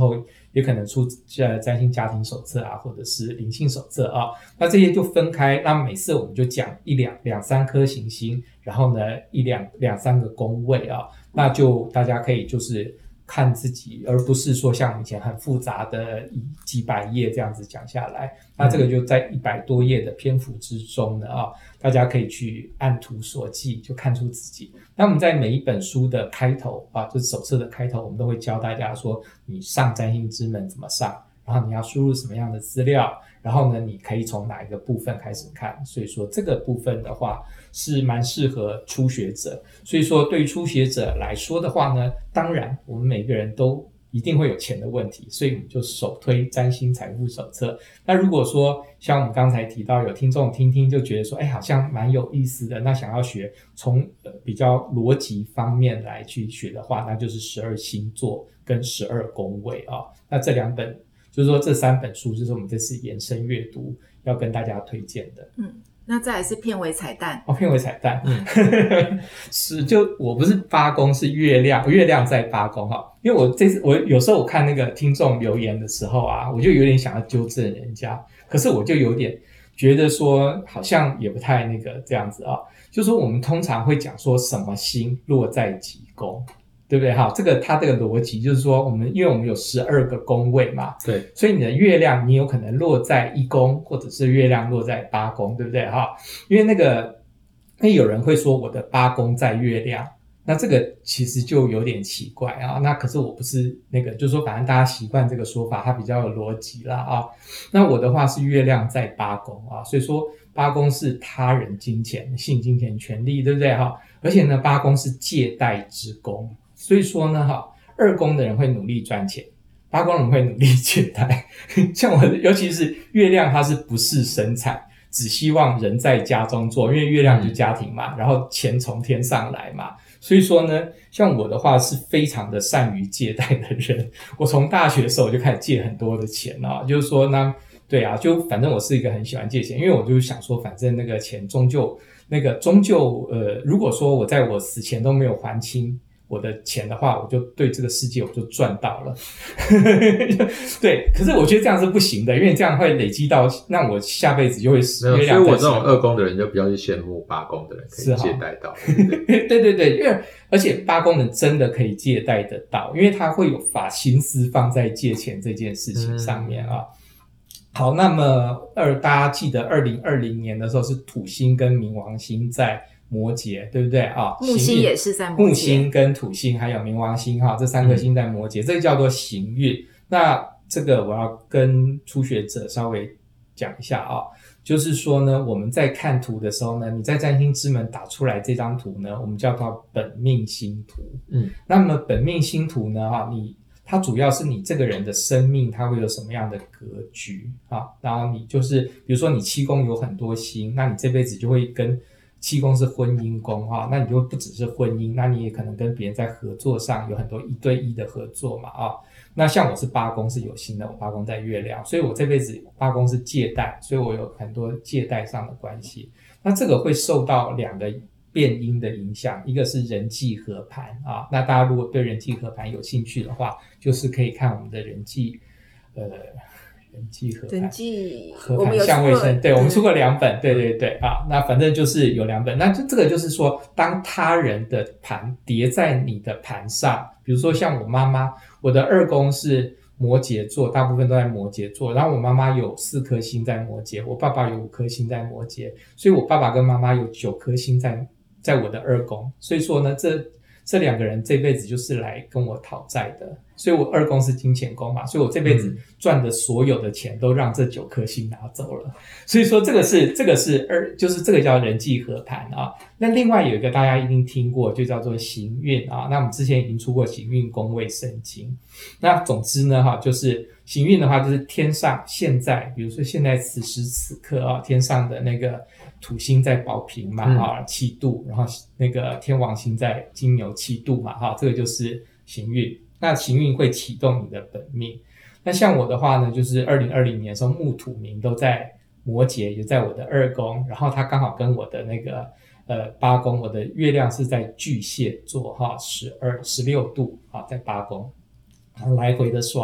也可能出呃占星家庭手册啊，或者是灵性手册啊。那这些就分开，那每次我们就讲一两两三颗行星，然后呢一两两三个宫位啊，那就大家可以就是看自己，而不是说像以前很复杂的以几百页这样子讲下来。那这个就在一百多页的篇幅之中呢啊，大家可以去按图索骥，就看出自己。那我们在每一本书的开头啊，就是手册的开头，我们都会教大家说，你上占星之门怎么上，然后你要输入什么样的资料，然后呢，你可以从哪一个部分开始看。所以说这个部分的话是蛮适合初学者。所以说对于初学者来说的话呢，当然我们每个人都一定会有钱的问题，所以我们就首推占星财富手册。那如果说像我们刚才提到有听众听听就觉得说，哎，好像蛮有意思的，那想要学从、呃、比较逻辑方面来去学的话，那就是十二星座跟十二宫位啊。那这两本就是说这三本书就是我们这次延伸阅读要跟大家推荐的。 嗯，那再来是片尾彩蛋哦，片尾彩蛋，嗯，是就我不是八宫，是月亮，月亮在八宫哈。因为我这次我有时候我看那个听众留言的时候啊，我就有点想要纠正人家，可是我就有点觉得说好像也不太那个这样子啊。就说我们通常会讲说什么星落在几宫，对不对哈？这个它这个逻辑就是说，我们因为我们有十二个宫位嘛， 对， 所以你的月亮你有可能落在一宫，或者是月亮落在八宫，对不对哈？因为那个，那有人会说我的八宫在月亮，那这个其实就有点奇怪啊。那可是我不是那个，就是说反正大家习惯这个说法，它比较有逻辑啦啊。那我的话是月亮在八宫啊，所以说八宫是他人金钱、性金钱、权利，对不对哈？而且呢，八宫是借贷之宫。所以说呢，哈，二宫的人会努力赚钱，八宫人会努力借贷。像我，尤其是月亮，它是不事生产，只希望人在家中坐，因为月亮就家庭嘛，然后钱从天上来嘛。所以说呢，像我的话是非常的善于借贷的人。我从大学的时候我就开始借很多的钱啊，就是说呢，对啊，就反正我是一个很喜欢借钱，因为我就想说，反正那个钱终究那个终究呃，如果说我在我死前都没有还清我的钱的话，我就对这个世界我就赚到了。对，可是我觉得这样是不行的，因为这样会累积到让我下辈子就会没有，所以我这种二宫的人就比较去羡慕八宫的人可以借贷到。 对对对，因为而且八宫人真的可以借贷得到，因为他会有把心思放在借钱这件事情上面啊。嗯，好，那么二大家记得二零二零年的时候是土星跟冥王星在摩羯，对不对啊？ 木星也是在摩羯， 木星跟土星还有冥王星哈，这三颗星在摩羯，嗯，这个叫做行运。那这个我要跟初学者稍微讲一下啊，就是说呢，我们在看图的时候呢，你在占星之门打出来这张图呢，我们叫它本命星图。嗯，那么本命星图呢，哈，你它主要是你这个人的生命它会有什么样的格局啊？然后你就是比如说你七宫有很多星，那你这辈子就会跟七宫是婚姻宫哈，那你就不只是婚姻，那你也可能跟别人在合作上有很多一对一的合作嘛啊。那像我是八宫是有星的，我八宫在月亮，所以我这辈子八宫是借贷，所以我有很多借贷上的关系。那这个会受到两个变因的影响，一个是人际合盘啊。那大家如果对人际合盘有兴趣的话，就是可以看我们的人际呃。人际合盘， 人际合盘相位生，对，我们出过两本，对对对啊，那反正就是有两本，那就这个就是说，当他人的盘叠在你的盘上，比如说像我妈妈，我的二宫是摩羯座，大部分都在摩羯座，然后我妈妈有四颗星在摩羯，我爸爸有五颗星在摩羯，所以我爸爸跟妈妈有九颗星在在我的二宫，所以说呢，这这两个人这辈子就是来跟我讨债的，所以我二宫是金钱宫嘛，所以我这辈子赚的所有的钱都让这九颗星拿走了，所以说这个是这个是二，就是这个叫人际合盘啊。那另外有一个大家一定听过，就叫做行运啊。那我们之前已经出过行运宫位圣经。那总之呢，哈，就是行运的话，就是天上现在，比如说现在此时此刻啊，天上的那个土星在宝瓶嘛，啊，七度，然后那个天王星在金牛七度嘛，哈，这个就是行运。那行运会启动你的本命。那像我的话呢，就是二零二零年的时候，木土冥都在摩羯，也在我的二宫，然后它刚好跟我的那个呃八宫，我的月亮是在巨蟹座哈，十二十六度啊，在八宫，来回的刷。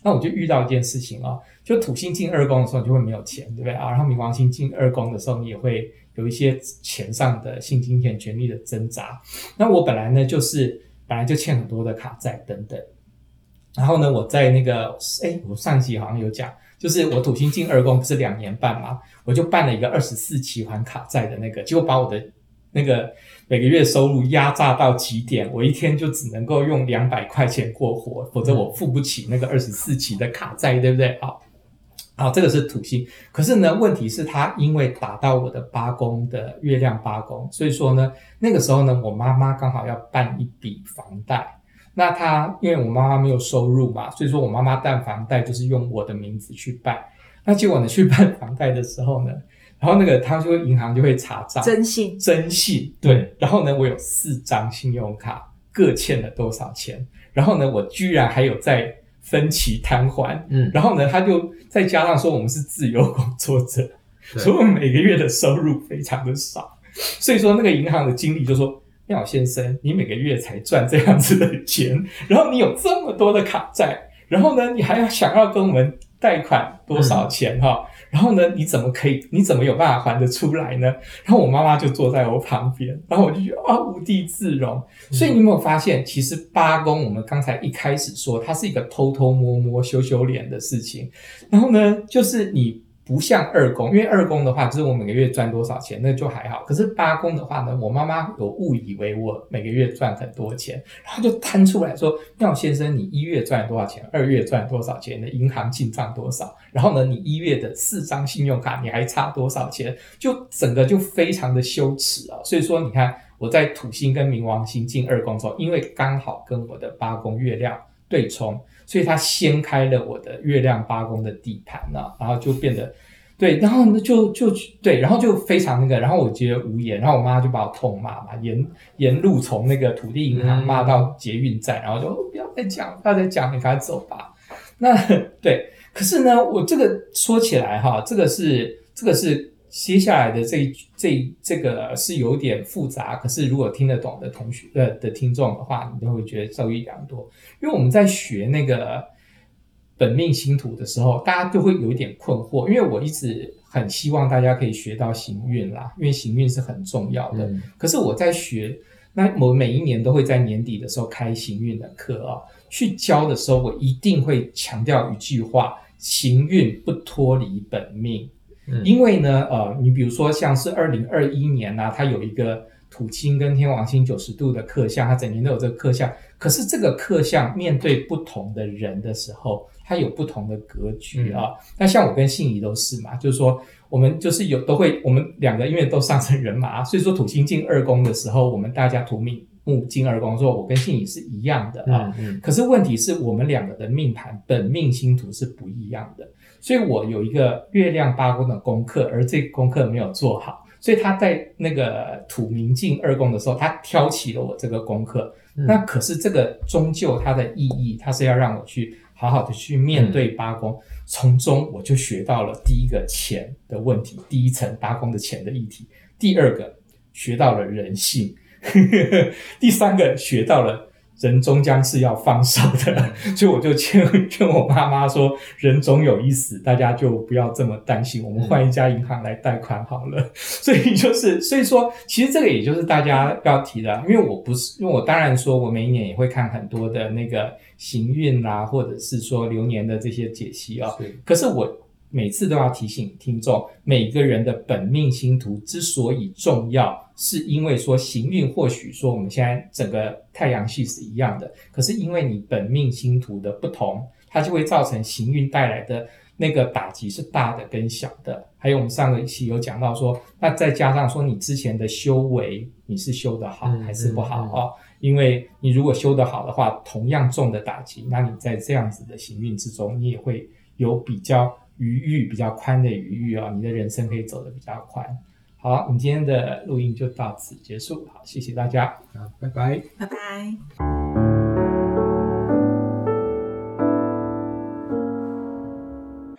那我就遇到一件事情哦，就土星进二宫的时候你就会没有钱，对不对啊？然后冥王星进二宫的时候，你也会有一些钱上的性金钱权利的挣扎。那我本来呢就是本来就欠很多的卡债等等，然后呢我在那个哎，我上集好像有讲，就是我土星进二宫不是两年半嘛，我就办了一个二十四期还卡债的那个，结果把我的那个每个月收入压榨到极点，我一天就只能够用两百块钱过活，否则我付不起那个二十四期的卡债，对不对？好，好，这个是土星。可是呢，问题是它因为打到我的八宫的月亮八宫，所以说呢，那个时候呢，我妈妈刚好要办一笔房贷。那她因为我妈妈没有收入嘛，所以说我妈妈办房贷就是用我的名字去办。那结果呢，去办房贷的时候呢，然后那个他就会银行就会查账， 征信， 征信，对。然后呢，我有四张信用卡，各欠了多少钱？然后呢，我居然还有在分期摊还，嗯。然后呢，他就再加上说我们是自由工作者，所以我们每个月的收入非常的少，所以说那个银行的经理就说：“廖先生，你每个月才赚这样子的钱，然后你有这么多的卡债，然后呢，你还要想要跟我们贷款多少钱哈？”嗯，然后呢，你怎么可以？你怎么有办法还得出来呢？然后我妈妈就坐在我旁边，然后我就觉得啊，无地自容。所以你有没有发现，其实八宫我们刚才一开始说，它是一个偷偷摸摸、羞羞脸的事情。然后呢，就是你不像二宫，因为二宫的话，就是我每个月赚多少钱，那就还好。可是八宫的话呢，我妈妈有误以为我每个月赚很多钱，然后就摊出来说：“廖先生，你一月赚多少钱？二月赚多少钱？你的银行进账多少？然后呢，你一月的四张信用卡你还差多少钱？”就整个就非常的羞耻啊！所以说，你看我在土星跟冥王星进二宫之后，因为刚好跟我的八宫月亮对冲，所以它掀开了我的月亮八宫的地盘啊，然后就变得对，然后呢就就对，然后就非常那个，然后我觉得无言，然后我妈就把我痛骂嘛，沿沿路从那个土地银行骂到捷运站，然后就、哦、不要再讲，不要再讲，你赶快走吧。那对，可是呢，我这个说起来哈，这个是这个是。接下来的这这这个是有点复杂，可是如果听得懂的同学的的听众的话，你都会觉得受益良多。因为我们在学那个本命星图的时候，大家都会有一点困惑，因为我一直很希望大家可以学到行运啦，因为行运是很重要的。嗯、可是我在学，那我每一年都会在年底的时候开行运的课啊，去教的时候，我一定会强调一句话：行运不脱离本命。因为呢，呃，你比如说像是二零二一年啊，它有一个土星跟天王星九十度的克相，它整年都有这个克相。可是这个克相面对不同的人的时候，它有不同的格局啊。嗯、那像我跟信怡都是嘛，就是说我们就是有都会，我们两个因为都上升人马，所以说土星进二宫的时候，我们大家土命木进二宫，说我跟信怡是一样的啊。嗯嗯、可是问题是我们两个的命盘本命星图是不一样的。所以我有一个月亮八宫的功课，而这个功课没有做好，所以他在那个土冥进二宫的时候，他挑起了我这个功课。嗯、那可是这个终究它的意义，它是要让我去好好的去面对八宫，嗯、从中我就学到了第一个钱的问题，第一层八宫的钱的议题；第二个学到了人性，第三个学到了。人终将是要放手的，所以我就劝劝我妈妈说，人总有一死，大家就不要这么担心，我们换一家银行来贷款好了。所以就是，所以说，其实这个也就是大家要提的，因为我不是，因为我当然说我每一年也会看很多的那个行运啦，或者是说流年的这些解析啊、哦，可是我每次都要提醒听众，每个人的本命星图之所以重要，是因为说行运或许说我们现在整个太阳系是一样的，可是因为你本命星图的不同，它就会造成行运带来的那个打击是大的跟小的。还有我们上个一期有讲到说，那再加上说你之前的修为你是修得好还是不好、嗯嗯嗯哦、因为你如果修得好的话，同样重的打击，那你在这样子的行运之中，你也会有比较余裕比较宽的余裕啊、哦，你的人生可以走得比较宽。好，我们今天的录音就到此结束，好，谢谢大家， 好，拜拜， 拜拜。